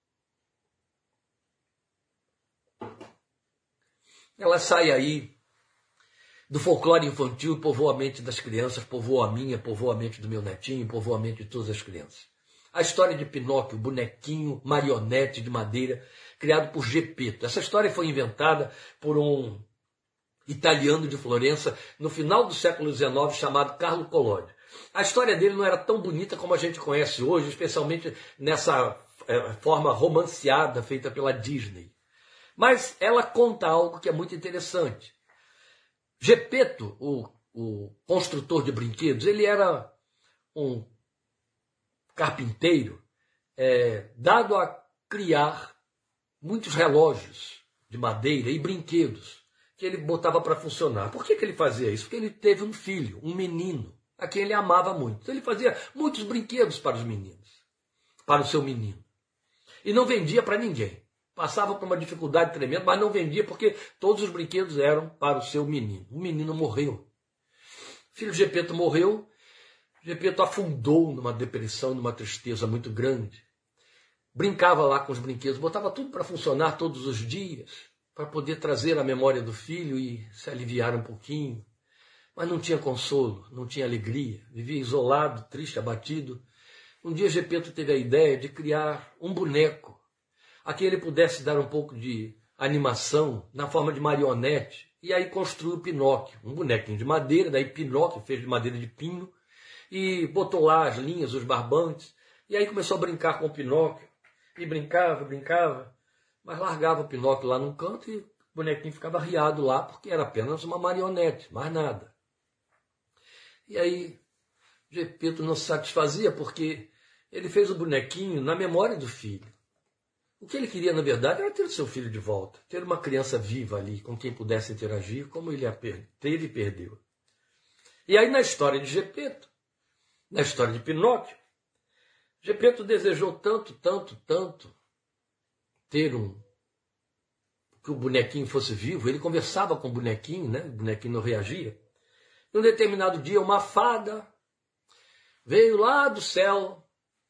Ela sai aí do folclore infantil e povoa a mente das crianças, povoa a minha, povoa a mente do meu netinho, povoa a mente de todas as crianças. A história de Pinóquio, bonequinho, marionete de madeira, criado por Geppetto. Essa história foi inventada por um italiano de Florença no final do século dezenove chamado Carlo Collodi. A história dele não era tão bonita como a gente conhece hoje, especialmente nessa é, forma romanceada feita pela Disney. Mas ela conta algo que é muito interessante. Geppetto, o, o construtor de brinquedos, ele era um carpinteiro é, dado a criar muitos relógios de madeira e brinquedos que ele botava para funcionar. Por que, que ele fazia isso? Porque ele teve um filho, um menino, a quem ele amava muito. Então ele fazia muitos brinquedos para os meninos, para o seu menino. E não vendia para ninguém. Passava por uma dificuldade tremenda, mas não vendia porque todos os brinquedos eram para o seu menino. O menino morreu. O filho de Geppetto morreu. Geppetto afundou numa depressão, numa tristeza muito grande. Brincava lá com os brinquedos, botava tudo para funcionar todos os dias, para poder trazer a memória do filho e se aliviar um pouquinho. Mas não tinha consolo, não tinha alegria. Vivia isolado, triste, abatido. Um dia Geppetto teve a ideia de criar um boneco a que ele pudesse dar um pouco de animação na forma de marionete. E aí construiu Pinóquio, um bonequinho de madeira, daí Pinóquio fez de madeira de pinho, e botou lá as linhas, os barbantes, e aí começou a brincar com o Pinóquio, e brincava, brincava, mas largava o Pinóquio lá num canto e o bonequinho ficava arriado lá, porque era apenas uma marionete, mais nada. E aí Geppetto não se satisfazia, porque ele fez o bonequinho na memória do filho. O que ele queria, na verdade, era ter o seu filho de volta, ter uma criança viva ali, com quem pudesse interagir, como ele a teve e perdeu. E aí, na história de Geppetto, na história de Pinóquio, Geppetto desejou tanto, tanto, tanto ter um que o bonequinho fosse vivo, ele conversava com o bonequinho, né? O bonequinho não reagia. Em um determinado dia, uma fada veio lá do céu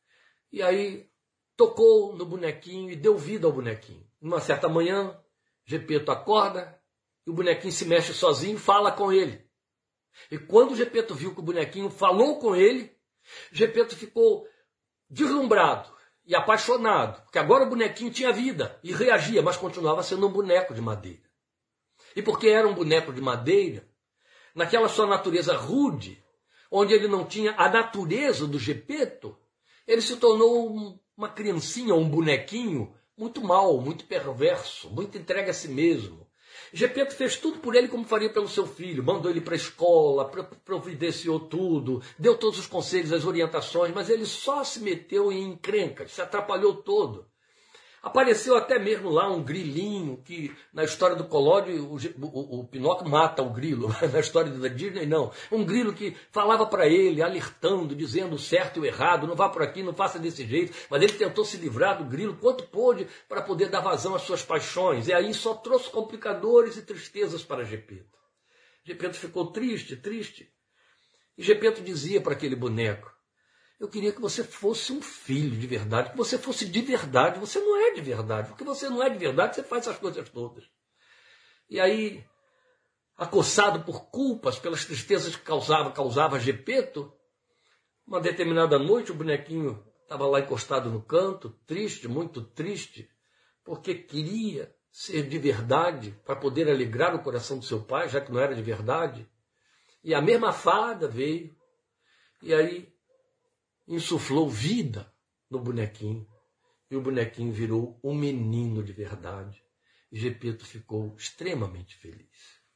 e aí tocou no bonequinho e deu vida ao bonequinho. Numa certa manhã, Gepeto acorda e o bonequinho se mexe sozinho e fala com ele. E quando Gepeto viu que o bonequinho falou com ele, Gepeto ficou deslumbrado e apaixonado, porque agora o bonequinho tinha vida e reagia, mas continuava sendo um boneco de madeira. E porque era um boneco de madeira, naquela sua natureza rude, onde ele não tinha a natureza do Gepeto, ele se tornou um, uma criancinha, um bonequinho muito mau, muito perverso, muito entregue a si mesmo. Gepeto fez tudo por ele como faria pelo seu filho, mandou ele para a escola, providenciou tudo, deu todos os conselhos, as orientações, mas ele só se meteu em encrencas, se atrapalhou todo. Apareceu até mesmo lá um grilinho, que na história do Collodi o, o, o Pinóquio mata o grilo, na história da Disney não. Um grilo que falava para ele, alertando, dizendo o certo e o errado, não vá por aqui, não faça desse jeito. Mas ele tentou se livrar do grilo quanto pôde para poder dar vazão às suas paixões. E aí só trouxe complicadores e tristezas para Gepeto. Gepeto ficou triste, triste. E Gepeto dizia para aquele boneco: eu queria que você fosse um filho de verdade, que você fosse de verdade. Você não é de verdade, porque você não é de verdade, você faz essas coisas todas. E aí, acossado por culpas, pelas tristezas que causava, causava Gepeto, uma determinada noite o bonequinho estava lá encostado no canto, triste, muito triste, porque queria ser de verdade, para poder alegrar o coração do seu pai, já que não era de verdade. E a mesma fada veio, e aí insuflou vida no bonequinho. E o bonequinho virou um menino de verdade. E Gepeto ficou extremamente feliz.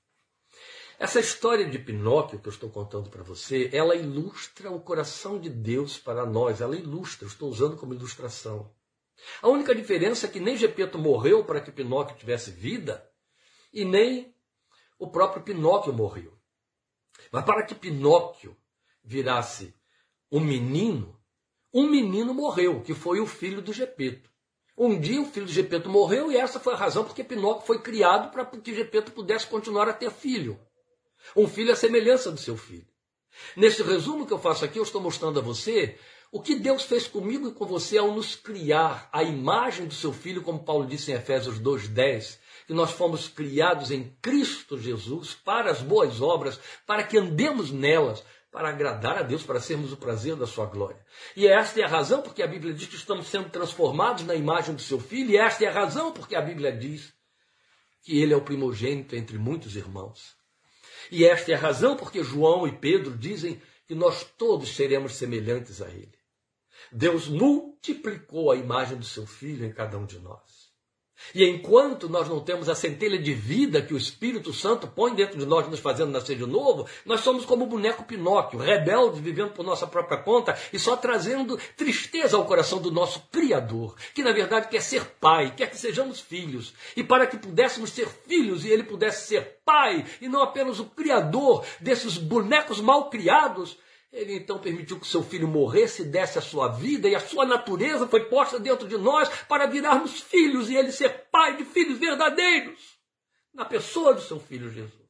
Essa história de Pinóquio que eu estou contando para você, ela ilustra o coração de Deus para nós. Ela ilustra, eu estou usando como ilustração. A única diferença é que nem Gepeto morreu para que Pinóquio tivesse vida, e nem o próprio Pinóquio morreu. Mas para que Pinóquio virasse um menino, um menino morreu, que foi o filho do Gepeto. Um dia o filho do Gepeto morreu e essa foi a razão porque Pinóquio foi criado para que Gepeto pudesse continuar a ter filho. Um filho à semelhança do seu filho. Nesse resumo que eu faço aqui, eu estou mostrando a você o que Deus fez comigo e com você ao nos criar a imagem do seu filho, como Paulo disse em Efésios dois, dez, que nós fomos criados em Cristo Jesus para as boas obras, para que andemos nelas, para agradar a Deus, para sermos o prazer da sua glória. E esta é a razão porque a Bíblia diz que estamos sendo transformados na imagem do seu Filho, e esta é a razão porque a Bíblia diz que ele é o primogênito entre muitos irmãos. E esta é a razão porque João e Pedro dizem que nós todos seremos semelhantes a ele. Deus multiplicou a imagem do seu Filho em cada um de nós. E enquanto nós não temos a centelha de vida que o Espírito Santo põe dentro de nós, nos fazendo nascer de novo, nós somos como o boneco Pinóquio, rebelde, vivendo por nossa própria conta e só trazendo tristeza ao coração do nosso Criador, que na verdade quer ser pai, quer que sejamos filhos. E para que pudéssemos ser filhos e ele pudesse ser pai, e não apenas o Criador desses bonecos mal criados, ele então permitiu que seu filho morresse, desse a sua vida, e a sua natureza foi posta dentro de nós para virarmos filhos e ele ser pai de filhos verdadeiros, na pessoa do seu filho Jesus.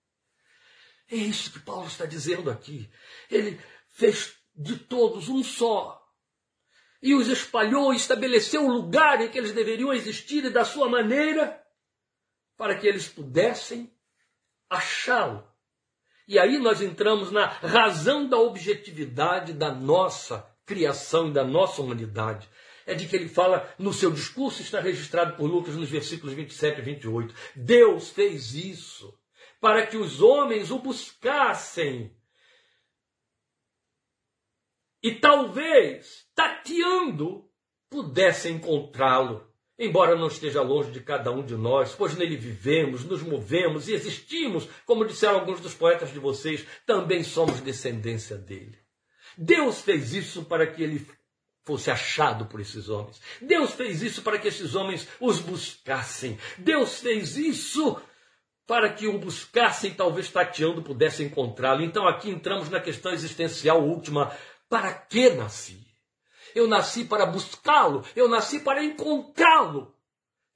É isso que Paulo está dizendo aqui. Ele fez de todos um só, e os espalhou e estabeleceu o lugar em que eles deveriam existir e da sua maneira, para que eles pudessem achá-lo. E aí nós entramos na razão da objetividade da nossa criação e da nossa humanidade. É de que ele fala no seu discurso, está registrado por Lucas nos versículos vinte e sete e vinte e oito. Deus fez isso para que os homens o buscassem. E talvez, tateando, pudessem encontrá-lo. Embora não esteja longe de cada um de nós, pois nele vivemos, nos movemos e existimos, como disseram alguns dos poetas de vocês, também somos descendência dele. Deus fez isso para que ele fosse achado por esses homens. Deus fez isso para que esses homens os buscassem. Deus fez isso para que o buscassem, talvez tateando pudessem encontrá-lo. Então aqui entramos na questão existencial última. Para que nasci? Eu nasci para buscá-lo, eu nasci para encontrá-lo.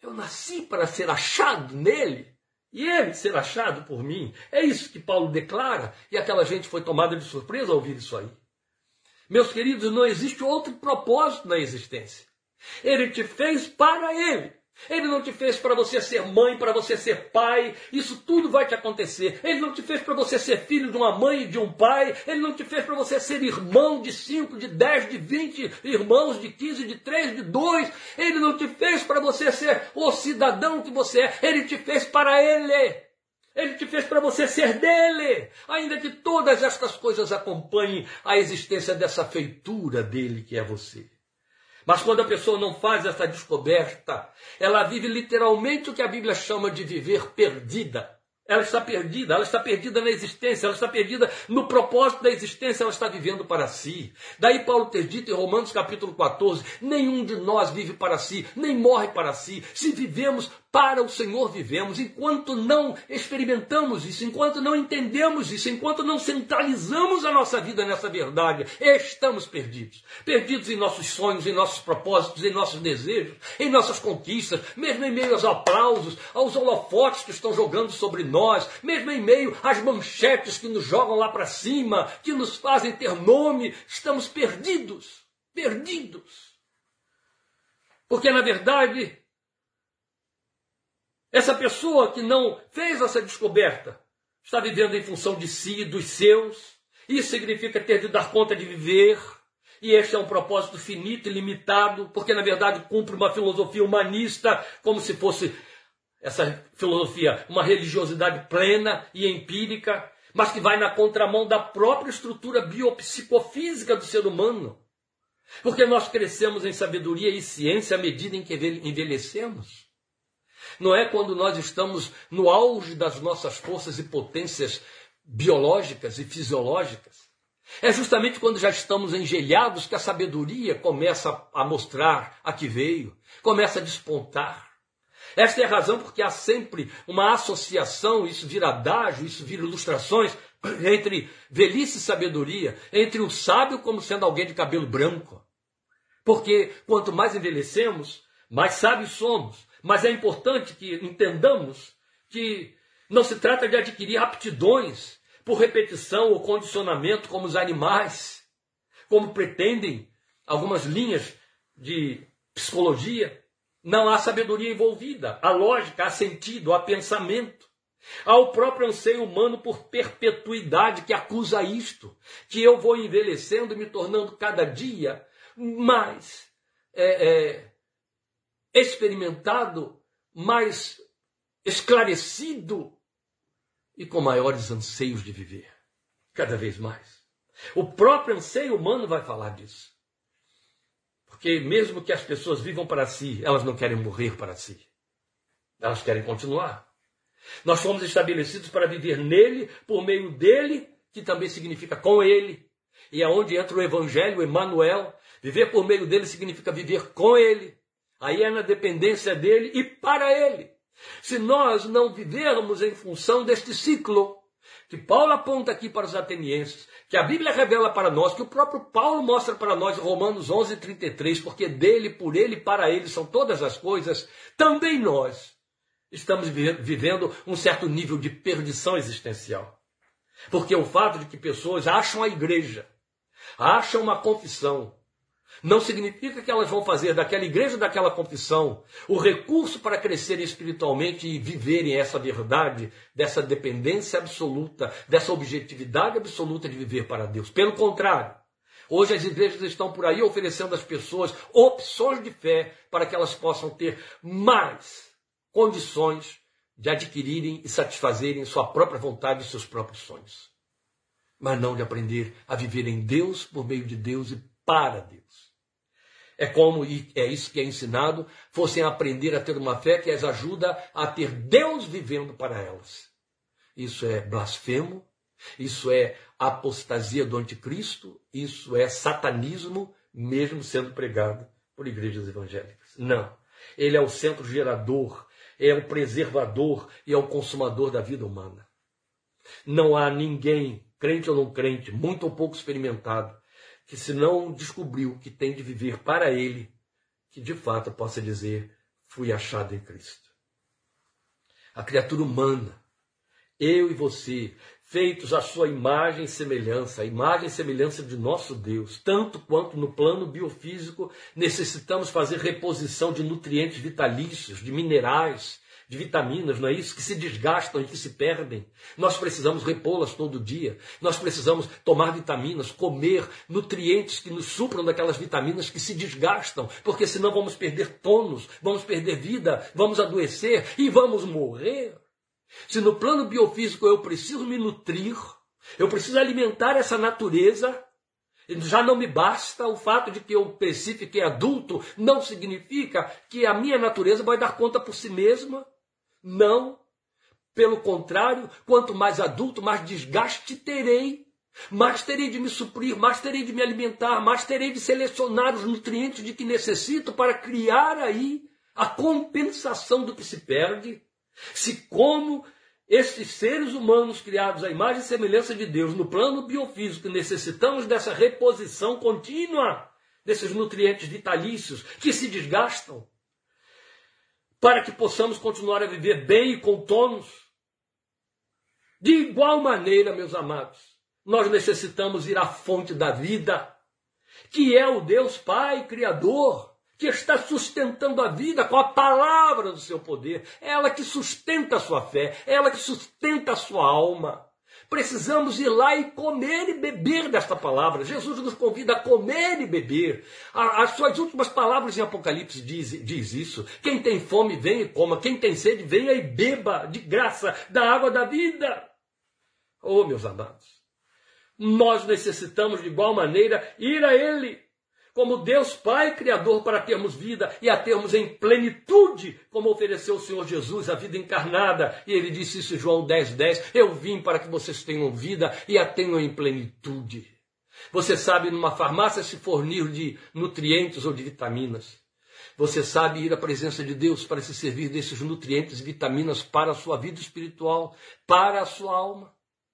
Eu nasci para ser achado nele e ele ser achado por mim. É isso que Paulo declara, e aquela gente foi tomada de surpresa ao ouvir isso aí. Meus queridos, não existe outro propósito na existência. Ele te fez para ele. Ele não te fez para você ser mãe, para você ser pai. Isso tudo vai te acontecer. Ele não te fez para você ser filho de uma mãe e de um pai. Ele não te fez para você ser irmão de cinco, de dez, de vinte irmãos, de quinze, de três, de dois. Ele não te fez para você ser o cidadão que você é. Ele te fez para ele. Ele te fez para você ser dele. Ainda que todas estas coisas acompanhem a existência dessa feitura dele que é você. Mas quando a pessoa não faz essa descoberta, ela vive literalmente o que a Bíblia chama de viver perdida. Ela está perdida, ela está perdida na existência, ela está perdida no propósito da existência, ela está vivendo para si. Daí Paulo ter dito em Romanos capítulo quatorze, nenhum de nós vive para si, nem morre para si. Se vivemos, para o Senhor vivemos. Enquanto não experimentamos isso, enquanto não entendemos isso, enquanto não centralizamos a nossa vida nessa verdade, estamos perdidos. Perdidos em nossos sonhos, em nossos propósitos, em nossos desejos, em nossas conquistas, mesmo em meio aos aplausos, aos holofotes que estão jogando sobre nós, mesmo em meio às manchetes que nos jogam lá para cima, que nos fazem ter nome, estamos perdidos, perdidos. Porque, na verdade, essa pessoa que não fez essa descoberta está vivendo em função de si, dos seus. Isso significa ter de dar conta de viver. E este é um propósito finito e limitado, porque, na verdade, cumpre uma filosofia humanista, como se fosse essa filosofia uma religiosidade plena e empírica, mas que vai na contramão da própria estrutura biopsicofísica do ser humano. Porque nós crescemos em sabedoria e ciência à medida em que envelhecemos. Não é quando nós estamos no auge das nossas forças e potências biológicas e fisiológicas. É justamente quando já estamos engelhados que a sabedoria começa a mostrar a que veio, começa a despontar. Esta é a razão porque há sempre uma associação, isso vira adágio, isso vira ilustrações, entre velhice e sabedoria, entre o sábio como sendo alguém de cabelo branco. Porque quanto mais envelhecemos, mais sábios somos. Mas é importante que entendamos que não se trata de adquirir aptidões por repetição ou condicionamento como os animais, como pretendem algumas linhas de psicologia. Não há sabedoria envolvida, há lógica, há sentido, há pensamento. Há o próprio anseio humano por perpetuidade que acusa isto, que eu vou envelhecendo e me tornando cada dia mais é, é, experimentado, mais esclarecido e com maiores anseios de viver, cada vez mais. O próprio anseio humano vai falar disso. Porque mesmo que as pessoas vivam para si, elas não querem morrer para si. Elas querem continuar. Nós fomos estabelecidos para viver nele, por meio dele, que também significa com ele. E é onde entra o Evangelho, o Emmanuel. Viver por meio dele significa viver com ele. Aí é na dependência dele e para ele. Se nós não vivermos em função deste ciclo, que Paulo aponta aqui para os atenienses, que a Bíblia revela para nós, que o próprio Paulo mostra para nós em Romanos onze, trinta e três, porque dele, por ele e para ele são todas as coisas, também nós estamos vivendo um certo nível de perdição existencial. Porque o fato de que pessoas acham a igreja, acham uma confissão, não significa que elas vão fazer daquela igreja, daquela confissão, o recurso para crescerem espiritualmente e viverem essa verdade, dessa dependência absoluta, dessa objetividade absoluta de viver para Deus. Pelo contrário, hoje as igrejas estão por aí oferecendo às pessoas opções de fé para que elas possam ter mais condições de adquirirem e satisfazerem sua própria vontade e seus próprios sonhos. Mas não de aprender a viver em Deus, por meio de Deus e para Deus. É como, e é isso que é ensinado, fossem aprender a ter uma fé que as ajuda a ter Deus vivendo para elas. Isso é blasfemo, isso é apostasia do anticristo, isso é satanismo, mesmo sendo pregado por igrejas evangélicas. Não. Ele é o centro gerador, é o preservador e é o consumador da vida humana. Não há ninguém, crente ou não crente, muito ou pouco experimentado, que se não descobriu que tem de viver para ele, que de fato possa dizer, fui achado em Cristo. A criatura humana, eu e você, feitos à sua imagem e semelhança, a imagem e semelhança de nosso Deus, tanto quanto no plano biofísico, necessitamos fazer reposição de nutrientes vitalícios, de minerais, de vitaminas, não é isso? Que se desgastam e que se perdem. Nós precisamos repô-las todo dia. Nós precisamos tomar vitaminas, comer nutrientes que nos supram daquelas vitaminas que se desgastam, porque senão vamos perder tônus, vamos perder vida, vamos adoecer e vamos morrer. Se no plano biofísico eu preciso me nutrir, eu preciso alimentar essa natureza, já não me basta o fato de que eu cresci, fiquei adulto, não significa que a minha natureza vai dar conta por si mesma. Não. Pelo contrário, quanto mais adulto, mais desgaste terei. Mais terei de me suprir, mais terei de me alimentar, mais terei de selecionar os nutrientes de que necessito para criar aí a compensação do que se perde. Se como esses seres humanos criados à imagem e semelhança de Deus no plano biofísico necessitamos dessa reposição contínua desses nutrientes vitalícios que se desgastam para que possamos continuar a viver bem e com tônus. De igual maneira, meus amados, nós necessitamos ir à fonte da vida, que é o Deus Pai Criador, que está sustentando a vida com a palavra do seu poder. É ela que sustenta a sua fé, é ela que sustenta a sua alma. Precisamos ir lá e comer e beber desta palavra. Jesus nos convida a comer e beber. As suas últimas palavras em Apocalipse diz, diz isso. Quem tem fome, venha e coma. Quem tem sede, venha e beba de graça da água da vida. Oh, meus amados, nós necessitamos de igual maneira ir a Ele, como Deus Pai Criador, para termos vida e a termos em plenitude, como ofereceu o Senhor Jesus, a vida encarnada. E Ele disse isso em João dez, dez, eu vim para que vocês tenham vida e a tenham em plenitude. Você sabe numa farmácia se fornir de nutrientes ou de vitaminas. Você sabe ir à presença de Deus para se servir desses nutrientes e vitaminas para a sua vida espiritual, para a sua alma.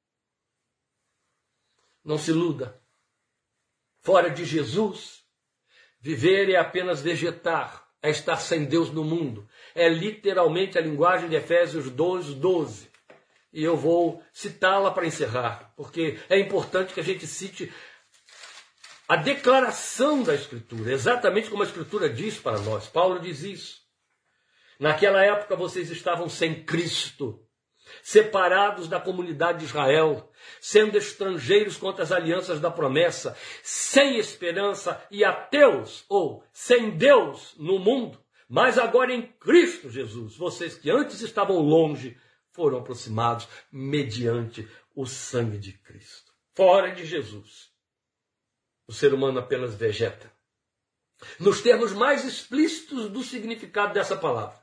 Não se iluda. Fora de Jesus, viver é apenas vegetar, é estar sem Deus no mundo. É literalmente a linguagem de Efésios dois, doze. E eu vou citá-la para encerrar, porque é importante que a gente cite a declaração da Escritura, exatamente como a Escritura diz para nós. Paulo diz isso. Naquela época vocês estavam sem Cristo, separados da comunidade de Israel, sendo estrangeiros contra as alianças da promessa, sem esperança e ateus, ou sem Deus no mundo, mas agora em Cristo Jesus, vocês que antes estavam longe, foram aproximados mediante o sangue de Cristo. Fora de Jesus, o ser humano apenas vegeta. Nos termos mais explícitos do significado dessa palavra.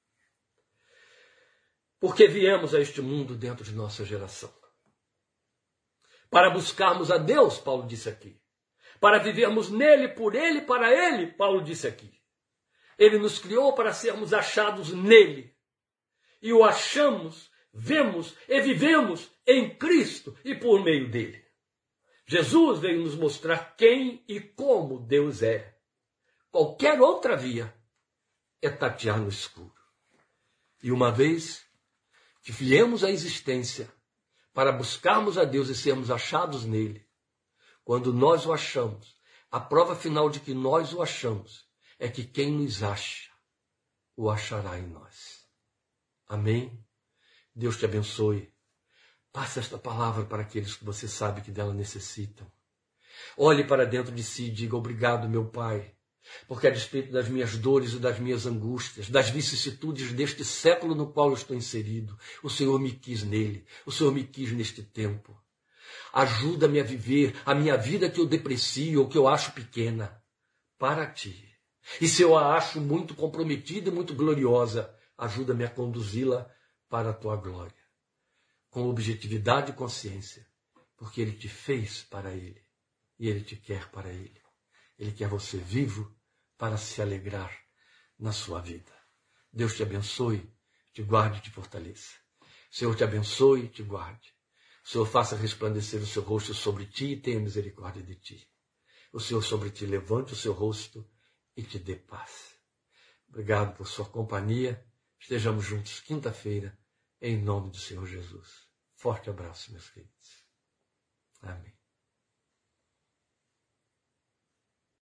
Porque viemos a este mundo dentro de nossa geração. Para buscarmos a Deus, Paulo disse aqui. Para vivermos nele, por ele, para ele, Paulo disse aqui. Ele nos criou para sermos achados nele. E o achamos, vemos e vivemos em Cristo e por meio dele. Jesus veio nos mostrar quem e como Deus é. Qualquer outra via é tatear no escuro. E uma vez que viemos à existência para buscarmos a Deus e sermos achados nele, quando nós o achamos, a prova final de que nós o achamos é que quem nos acha, o achará em nós. Amém? Deus te abençoe. Passa esta palavra para aqueles que você sabe que dela necessitam. Olhe para dentro de si e diga: obrigado, meu Pai, porque a despeito das minhas dores e das minhas angústias, das vicissitudes deste século no qual eu estou inserido, o Senhor me quis nele, o Senhor me quis neste tempo. Ajuda-me a viver a minha vida que eu deprecio ou que eu acho pequena, para ti. E se eu a acho muito comprometida e muito gloriosa, ajuda-me a conduzi-la para a tua glória, com objetividade e consciência, porque Ele te fez para Ele e Ele te quer para Ele. Ele quer você vivo para se alegrar na sua vida. Deus te abençoe, te guarde e te fortaleça. O Senhor te abençoe e te guarde. O Senhor faça resplandecer o seu rosto sobre ti e tenha misericórdia de ti. O Senhor sobre ti levante o seu rosto e te dê paz. Obrigado por sua companhia. Estejamos juntos quinta-feira, em nome do Senhor Jesus. Forte abraço, meus queridos. Amém.